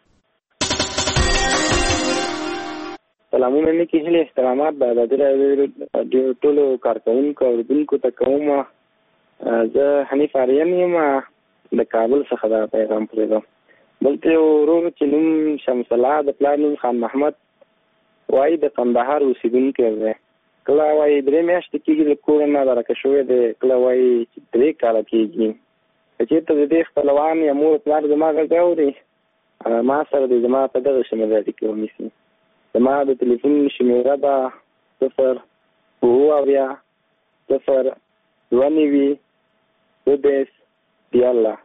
سلامونه نیکې هیلې احترامات د ازادۍ راډیو ټولو کارکوونکو اورېدونکو ته کوم. زه حنیف آریان یم د کابل څخه دا پیغام پرېږدم. دلته یو ورور چې نوم شمس الله د پلار نوم خان محمد وایي د کندهار اوسېدونکی دی. کله وایي درې میاشتې کېږي له کوره نه درکه شوی دی، کله وایي چې درې کاله کېږي. که چېرته د دې خپلوان یا مور پلار زما غږ اوري ما سره دی زما په دغه شمېره اړیکې ونیسي. زما د تلیفون شمېره ده صفر اوه اویا صفر دوه نوي دوه دېرش دیارلس.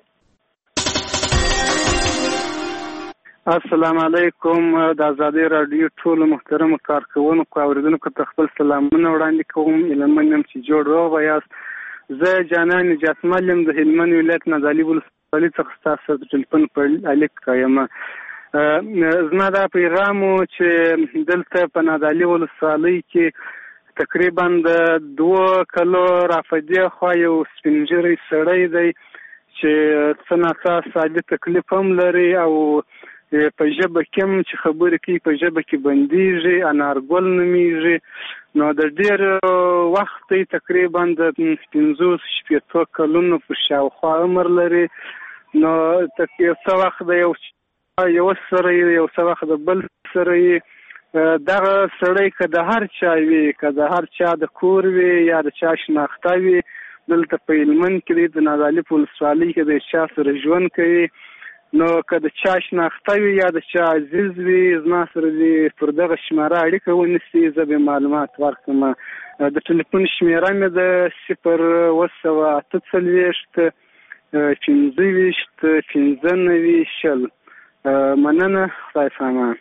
السلام علیکم. د ازادۍ راډیو ټولو محترمو کارکوونکو اورېدونکو ته خپل سلامونه وړاندې کوم. هیله یم چې جوړ روغ به یاست. زه جانان نجاتمل یم د هلمند ولایت نازالي ولسوالۍ څخه ستاسو سره د ټلیفون په اړیکه یم. زما دا پیغام و چې دلته په نازالي ولسوالۍ کې تقریبا د دوه کلو رافدې خوا یو سپین ږیری سړی دی چې څه ناڅه عادي تکلیف هم لري او په ژبه کې هم چې خبرې کوي په ژبه کې بندېږي، انارګل نومیږي. نو د ډېر وخت تقریبا د پنځوس شپېتو کلونو په شاوخوا عمر لري. نو یو څه وخت د یو یو سره یو څه وخت د بل سره دغه سړی که د هر چا وي، که د هر چا د کور وي یا د چا شناخته وي، دلته په هلمند کې د نازالي په ولسوالۍ کې د چا سره ژوند کوي. نو که د چا شناخته وي یا د چا عزیز وي زما سره دې پر دغه شمېره اړیکه ونیسي، زه به معلومات ورکړم. د ټلیفون شمېره مې ده صفر اوه سوه اته څلوېښت پنځه ویشت پنځه نوي شل. مننه. خدای پامان.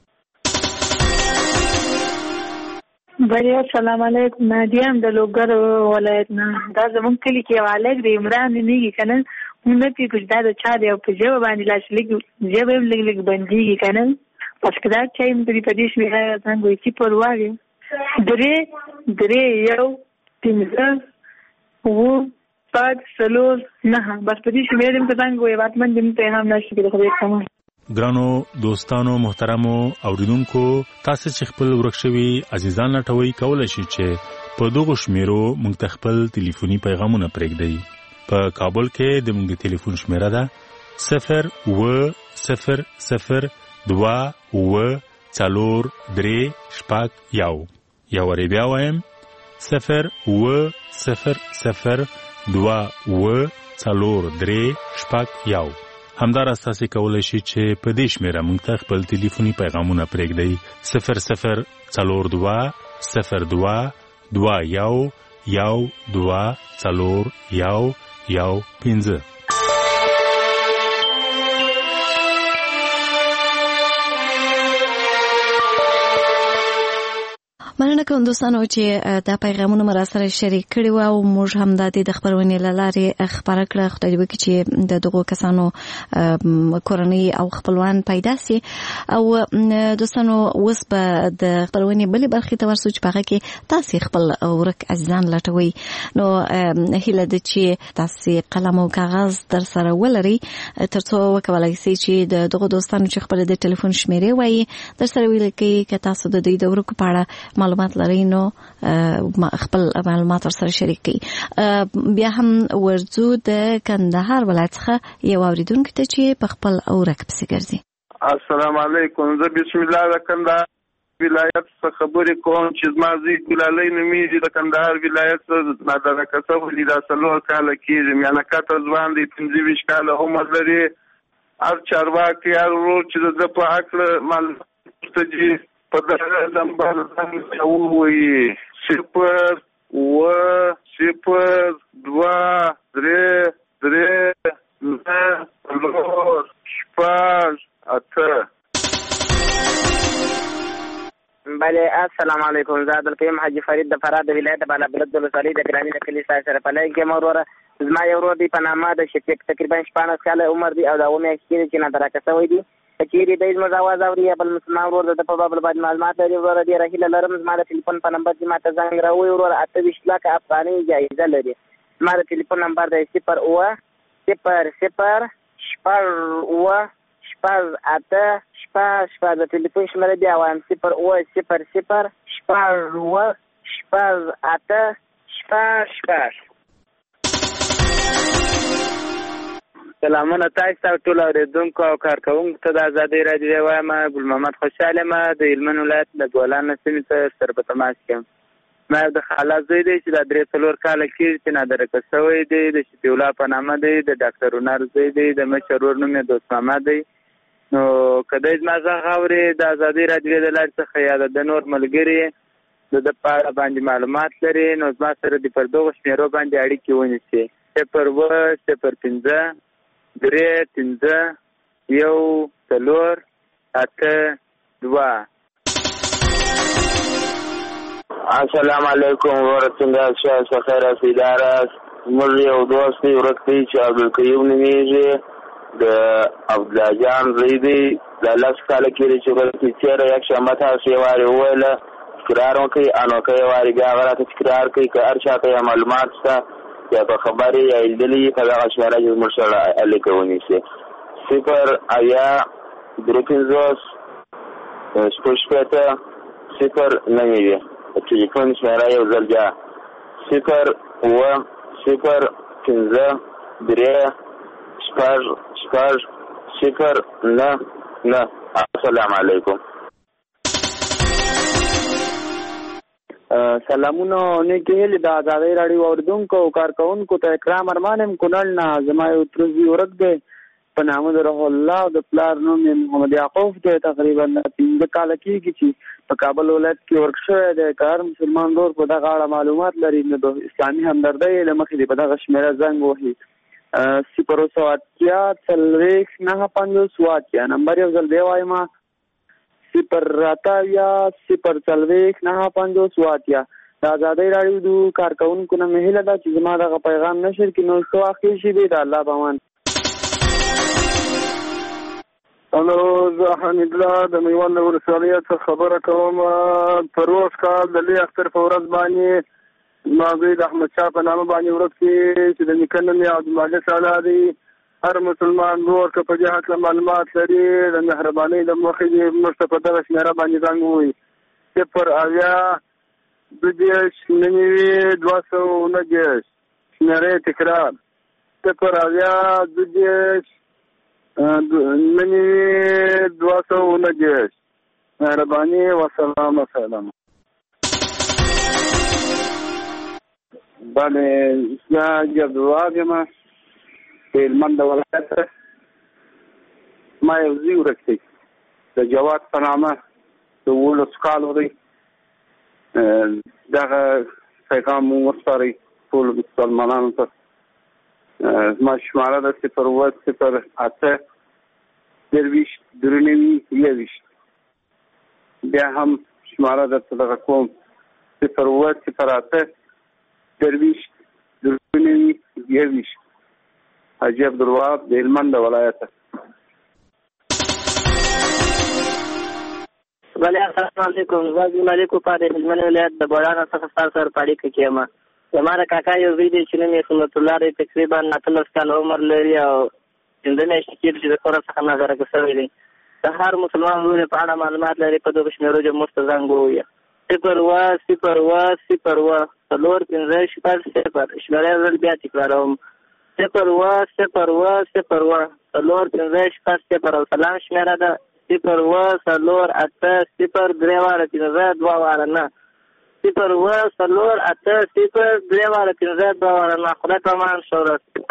بیا سلام علیکم. نادیه ام د لوګر ولایت نه. دا زمونږ کلي کې یو هلک دی عمران نومیږي که نه، موږ نه پوهېږو چې دا د چا دی او په ژبه باندې لاس لږ ژبه هم لږ لږ بندېږي که نه. پس که دا چا یې په دې شمېره څنګه وایي صفر واورې درې درې یو پنځه اووه شپږ څلور نهه. بس په دې شمېره هم که څنګه وایي حتما دې موږ پیغام نشته کې د خدای سامان. ګرانو دوستانو محترمو اوریدونکو، تاسو چې خپل ورک شوي عزیزان لټوي کولای شئ چې په دغه شمیرو موږ ته خپل ټلیفوني پیغامونه پرېږدئ. په کابل کې د موږ ټلیفون شمیره ده صفر اوه صفر صفر دوه اوه څلور درې شپږ یو. یو وارې بیا وایم صفر اوه صفر صفر دوه اوه څلور درې شپږ یو. همداراز تاسو کولای شئ چې په دې شمیره موږ ته خپل ټلیفوني پیغامونه پرېږدئ صفر صفر څلور دوه صفر دوه دوه یو یو دوه څلور یو یو پنځه. مننه کوم دوستانو چې دا پیغامونه مر سره شریک کړي و او موږ هم د دې خبرونې لاره خبره کړه. خدای دې وکړي چې د دغو کسانو کورنۍ او خپلوان پیدا سي. او دوستانو اوس به د خبرونې بلې برخې ته ورسو چې په هغه کې تاسو خپل ورک عزیزان لټوي. نو هیله ده چې تاسو قلم او کاغذ در سره ولري ترڅو وکولای شئ چې دغه دوستانو چې خپل د ټلیفون شمیرې وایي در سره ولیکئ. که تاسو د دې د ورکو په اړه معلومات لري نو خپل معلومات ورسره شریک کړئ. بیا هم ورځو د کندهار ولایت څخه یو اوریدونکو ته چې په خپل اورک پسې ګرځي. السلام علیکم. زه بسم الله د کندهار ولایت څخه خبرې کوم چې زما زوی ګلالۍ نومیږي. د کندهار ولایت نادرکه شوی دا څلور کاله کېږي. میانکته ځوان دی، پنځه ویشت کاله عمر لري. هر چارواکي هر ورور چې د ده په هکله معلومات ورته په دغه نمبر څنګه ووایي صفر اوه صفر دوه درې درې نهه څلور شپږ اته. بله السلام علیکم. زه عبدالقیوم حاجي فرید د فراه د ولایت بالابلد د ولسوالۍ د ګراني د کلي سره په لای کې موروره زما یو ورور دی په نامه د شفیق تقریبا شپاړس کاله عمر دی او دا اووه میاشتې کېږي چې نادراکه شوی دی. که چېرې دی زموږ اواز اوري یا بل مسلمان ورور د ده په بابل باندې معلومات لري وروره ډېره هیله لرم زما د ټلیفون په نمبر چې ما ته زنګ راووایي وروره اته ویشت لکه افغانۍ جایزه لري. زما د ټلیفون نمبر دی صفر اووه صفر صفر شپږ اووه شپږ اته شپږ شپږ د ټلیفون شمېره بیا وایم صفر اووه صفر صفر شپږ اووه شپږ اته شپږ شپږ. سلامونه تاسو ته ټول اورېدونکو او کارکوونکو ته د ازادۍ راډیو وایم. ګل محمد خوشحال یم د هلمند ولایت له ګولان سیمې څخه سره په تماس کې یم. ما یو د خالا زوی دی چې دا درې څلور کاله کېږي چې نادرکه شوی دی. د شفیع الله په نامه دی. د ډاکټر هنر زوی دی. د مشر ورور نوم یې دوست محمد دی. نو که دی زما غږ اوري د ازادۍ راډیو د لارې څخه یا د نور ملګري د ده په اړه باندې معلومات لري نو زما سره د پر دغو شمېرو باندې اړیکې ونیسي. صفر اووه صفر پنځه درې پنځه یو څلور اته دوه. السلام علیکم ورحمة الله خیر اداره. موږ یو دوست دی ورک دی چې عبدالقیوم نومیږي د عبدالله جان زوی دی. د لس کاله کېږي چې ورک دی. تېره یکشنبه تاسو یې وارې وویله تکرار وکړئ انو که یې وارې بیا هغه راته تکرار کوي. که هر چا ته یا معلومات شته یا په خبرې یا لیدلي په دغه شمېره چې زموږ سره اړیکه ونیسي. صفر اویا درې پنځوس شپږ شپېته صفر نوي وي. ټلیفون شمېره یو ځل بیا صفر اووه صفر پنځه درې شپږ شپږ صفر نه نه. السلام علیکم. سلامونه نیکې هیلې د ازادۍ راډیو اورېدونکو او کارکوونکو ته اکرام ارمان یم کونړ نه. زما یو تره زوی ورک دی په نامه د روح الله او د پلار نوم یې محمد یعقوب دی. تقریبا پنځه کاله کېږي چې په کابل ولایت کې ورک شوی دی. که هر مسلمان ورور په دغه اړه معلومات لري نو د اسلامي همدردۍ له مخې دې په دغه شمېره زنګ وهي. صفر سوه اتیا څلوېښت نهه پنځوس اووه اتیا. نمبر یو ځل بیا وایم صفر اته اویا صفر څلوېښت نهه پنځوس اووه اتیا. د ازادۍ راډیو د کارکوونکو نه مې هیله ده چې زما دغه پیغام نشر کړي نو ښه واقع شي دی. د الله په امان. الو زه حمید الله د میوند ولسوالۍ څخه خبره کوم. په روز کال د لوی اختر په ورځ باندې زما زوی د احمدشاه په نامه باندې ورک دی چې د نیکه نوم یې عبدالمالک سالا دی. هر مسلمان ورور که په دې هکله معلومات لري د مهربانۍ له مخې دې موږ ته په دغه شمېره باندې زنګ ووایي. صفر اویا دوه دېرش نوي دوه سوه اووه دېرش. شمېره تکرار صفر اویا دوه دېرش نوي دوه سوه اووه دېرش. مهرباني وسلام وسلام. بله زه عبدالوهاب یم د هلمند ولایت. ما یو زوی ورک دی د جواد په نامه د اوولسو کالو دی. دغه پیغام مو وسپارئ ټولو مسلمانانو ته. زما شماره ده صفر اووه صفر اته درویشت درې نوي یوویشت. بیا هم شماره درته دغه کوم صفر اووه صفر اته درویشت درې نوي یوویشت. حاجی عبدالوهاب د هلمند ولایت. بله السلام علیکم. زه عبدالمالک وفا د هلمند ولایت د بوړانو څخه ستاسو سره په اړیکه کې یم. زما د کاکا یو زوی دی چې نوم یې سنت الله دی. تقریبا اتلس کاله عمر لري او پنځه میاشتې کېږي چې د کور څخه نظرکه شوی دی. د هر مسلمان ورور په اړه معلومات لري په دغو شمېرو چې موږ ته زنګ ووایه. صفر اووه صفر اووه صفر اووه څلور پنځه شپږ صفر. شمېره یو ځل بیا تکراروم صفر اووه صفر اووه صفر اووه څلور پنځه شپږ صفر. او سلام شمېره ده صفر اووه څلور اته صفر درې واره پنځه دوه واره نه. صفر اووه څلور اته صفر درې واره پنځه دوه واره نه. خدای په امان. ښه ورځ.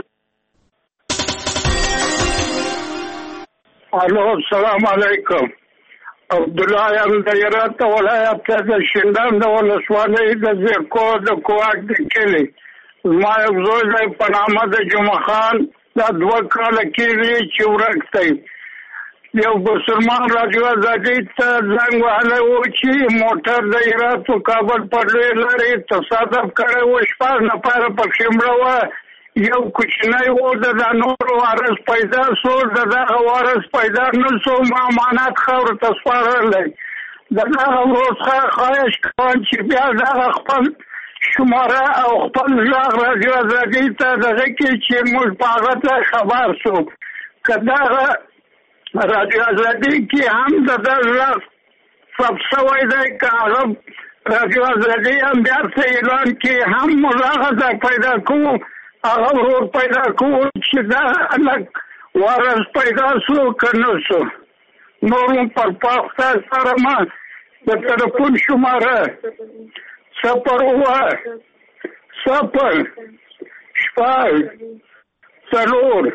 الو السلام علیکم. عبدالله یم د هرات ولایت د شینډنډ ولسوالۍ د زیرکو د کوواک د کلي. زما یو زوی دی په نامه د جمعه خان. دا دوه کاله کېږي چې ورک دی. یو مسلمان راډیو ازادۍ ته زنګ وهلی و چې موټر د هرات و کابل پر لوی لارې تصادف کړی و. شپږ نفره پکښې مړه وه. یو کوچنی و د نور وارث پیدا سو د دغه وارث پیدا نه سو ما امانت خور ته سپارلی د دغه ورځ څخه خواهش کوم چې بیا دغه خپل شماره او خپل غږ رادیو آزادي ته دغه کې چې موږ په هغه ته خبر سو که دغه رادیو آزادي کې هم د دغه غږ ثبت شوی دی که هغه رادیو آزادي هم بیا څه اعلان کې هم موږ هغه ځای پیدا کوو هغه ورور پیدا کوو چې دا الګ وارث پیدا سو که نه سو نور هم پر پاخته سره ما د تلیفون شماره صفر اوه صفر شپږ څلور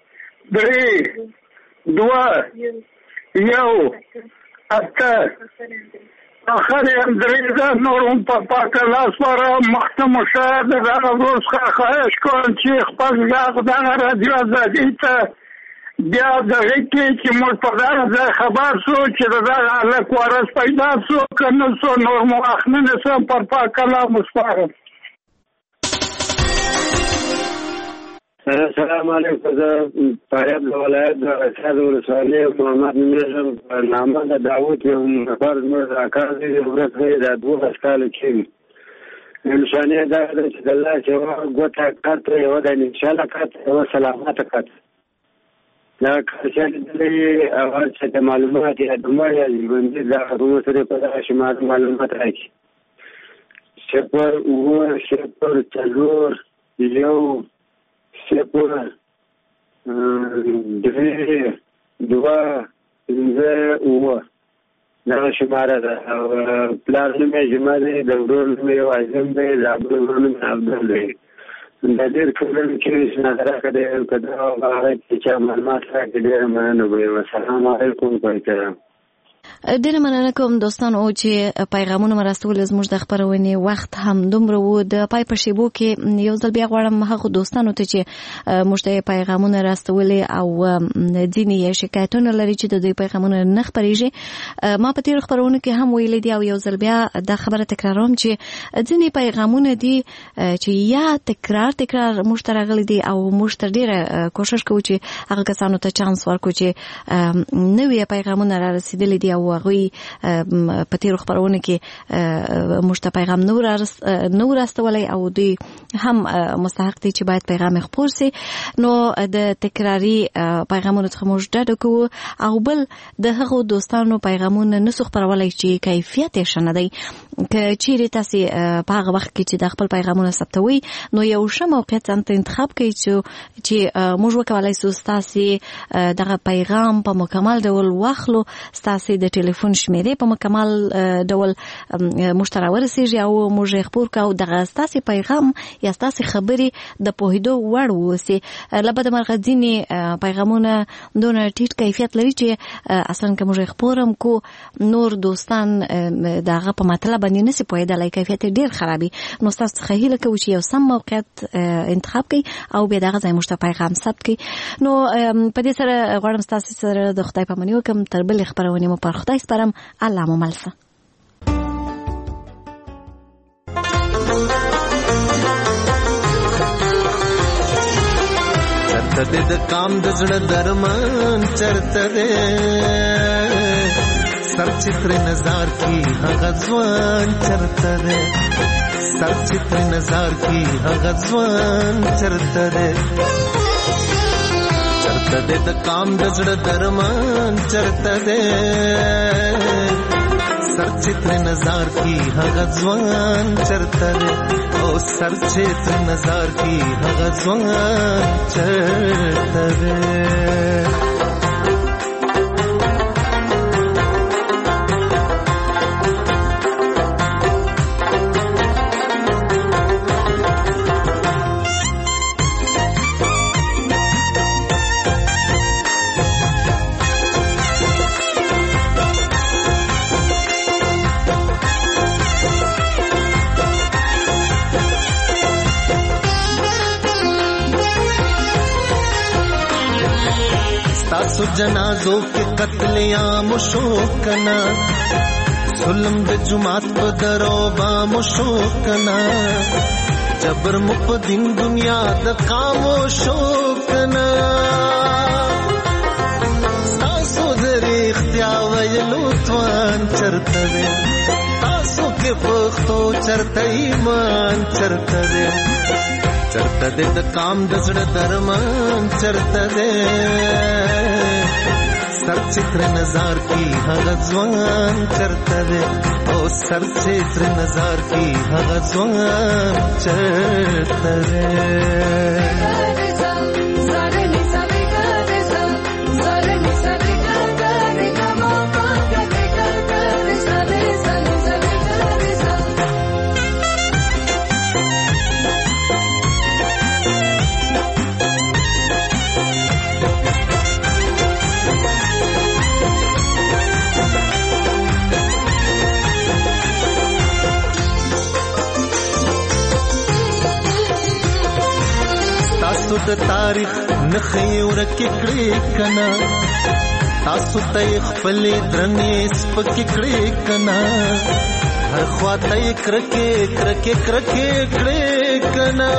درې دوه یو اته اخر هم درې ده نور هم په پاکه لاس سره مخته شه د دغه ورځ څخه خواهش کوم چې خپل غږ دغه رادیو آزادي ته بیا دغه کې چې موږ په دغه ځای خبر سو چې د دغه هلک وارث پیدا سو که نه سو نور مو وخت نه نیسم پر پاکه لاس مو سپارم. السلام علیکم. زه فاریاب د ولایت د اسعد ولسوالۍ محمد نومیږم. په نامه د داود یو نفر زموږ اکا دی د ورځ دی د دولس کاله کېږي نشانې دا ده چې د الله چې یوه ګوته کته یوه د انشاءالله کته یوه سلامته کته دا کارچا لیدلی هغه چې د معلومات یا دمړ یا ژوندي دا خبرو سره په دغه شمار معلومات راکړي صفر اووه صفر څلور یو صفر درې دوه پنځه اووه دغه شماره ده او پلار نوم یې جمعه دی د ورور نوم یې اعظم دی د ابو ورور نوم یې عبدل دی د ډېر کلونو کې نظر کړی که دا هغه چې چا معلومات راکړي ډېره مننه به یم. السلام علیکم په احترام. ډېره مننه کوم دوستانو چې پیغامونه مو راستول زموږ د خپرونې وخت هم دومره و د پای په شیبو کې یو ځل بیا غواړم هغه دوستانو ته چې موږ ته پیغامونه راستولې او ځینې شکایتونه لري چې د دوی پیغامونه نه خپرېږي ما په تېرو خپرونو کې هم ویلي دي او یو ځل بیا دا خبره تکراروم چې ځینې پیغامونه دي چې یا تکرار تکرار موږ ته راغلي دي او موږ ته ډېره کوشش کوو چې هغه کسانو ته چانس ورکړو چې نوي پیغامونه را رسېدلي دي او هغوی په تېرو خپرونو کې موږ ته پیغام نه و راستولی او دوی هم مستحق دي چې باید پیغام خپور سي. نو د تکراري پیغامونو څخه موږ ډډه کوو او بل د هغو دوستانو پیغامونه نسو خپرولی چې کیفیت یې ښه نه دی. که چیرې تاسې په هغه وخت کې چې د خپل پیغامونه ثبتوئ نو یو ښه موقعیت ځان ته انتخاب کړئ چې موږ وکولی سو ستاسې دغه پیغام په مکمل ډول واخلو ستاسې د ټلیفون شمیرې په مکمل ډول موږ ته راورسېږي او موږ یې خپور کړو دغه ستاسې پیغام یا ستاسې خبرې د پوهېدو وړ واوسي. له بده مرغه ځینې پیغامونه دونه ټیټ کیفیت لري چې اصلا که موږ یې خپور هم کو نور دوستان د هغه په مطلب باندې نسي پوهېدلی کیفیت یې ډېر خرابي. نو ستاسو څخه هیله کوو چې یو سم موقعیت انتخاب کړئ او بیا دغه ځای موږ ته پیغام ثبت کړئ. نو په دې سره غواړم ستاسو سره د خدای پاماني وکړم تر بلې خپرونې مو پر خدای سپارم. الله مو مل شه. چرته دې د کام د زړه درمان چرته دې سر چتر نظر کی هغه ځوان چرته دې سر چتر نظر کی هغه ځوان چرته دې چرته دې د کام د زړه درمان چرته دې سر چتر نظر کی هغه ځوان چرته دې او سر چتر نظر کی هغه ځوان چرته دې. تاسو جنازو کې قتلیام شو کنا ظلم د جماعت په درو با مشو کنا جبر مقدم دنیا د خاموشو کنا تاسو درې اختیا ویلو توان چرته ده تاسو کې پښتو چرته ایمان چرته ده چرته ده د کام د زړه درمان چرته ده سر چتر نظر کی هغه ځوان چرته ده او سر چتر نظر کی هغه ځوان چرته ده تاسو د تاریخ نخې ورکې کړې کنا تاسو ته خپل درنې سپکې کړې کنا هر خوا ته کرکې کرکې کرکې کړې کنا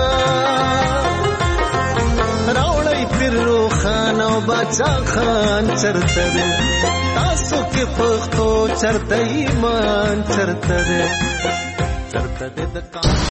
راوړی پیر روخان او باچا خان چرته ده تاسو کې پښتو چرته ایمان چرته ده چرته ده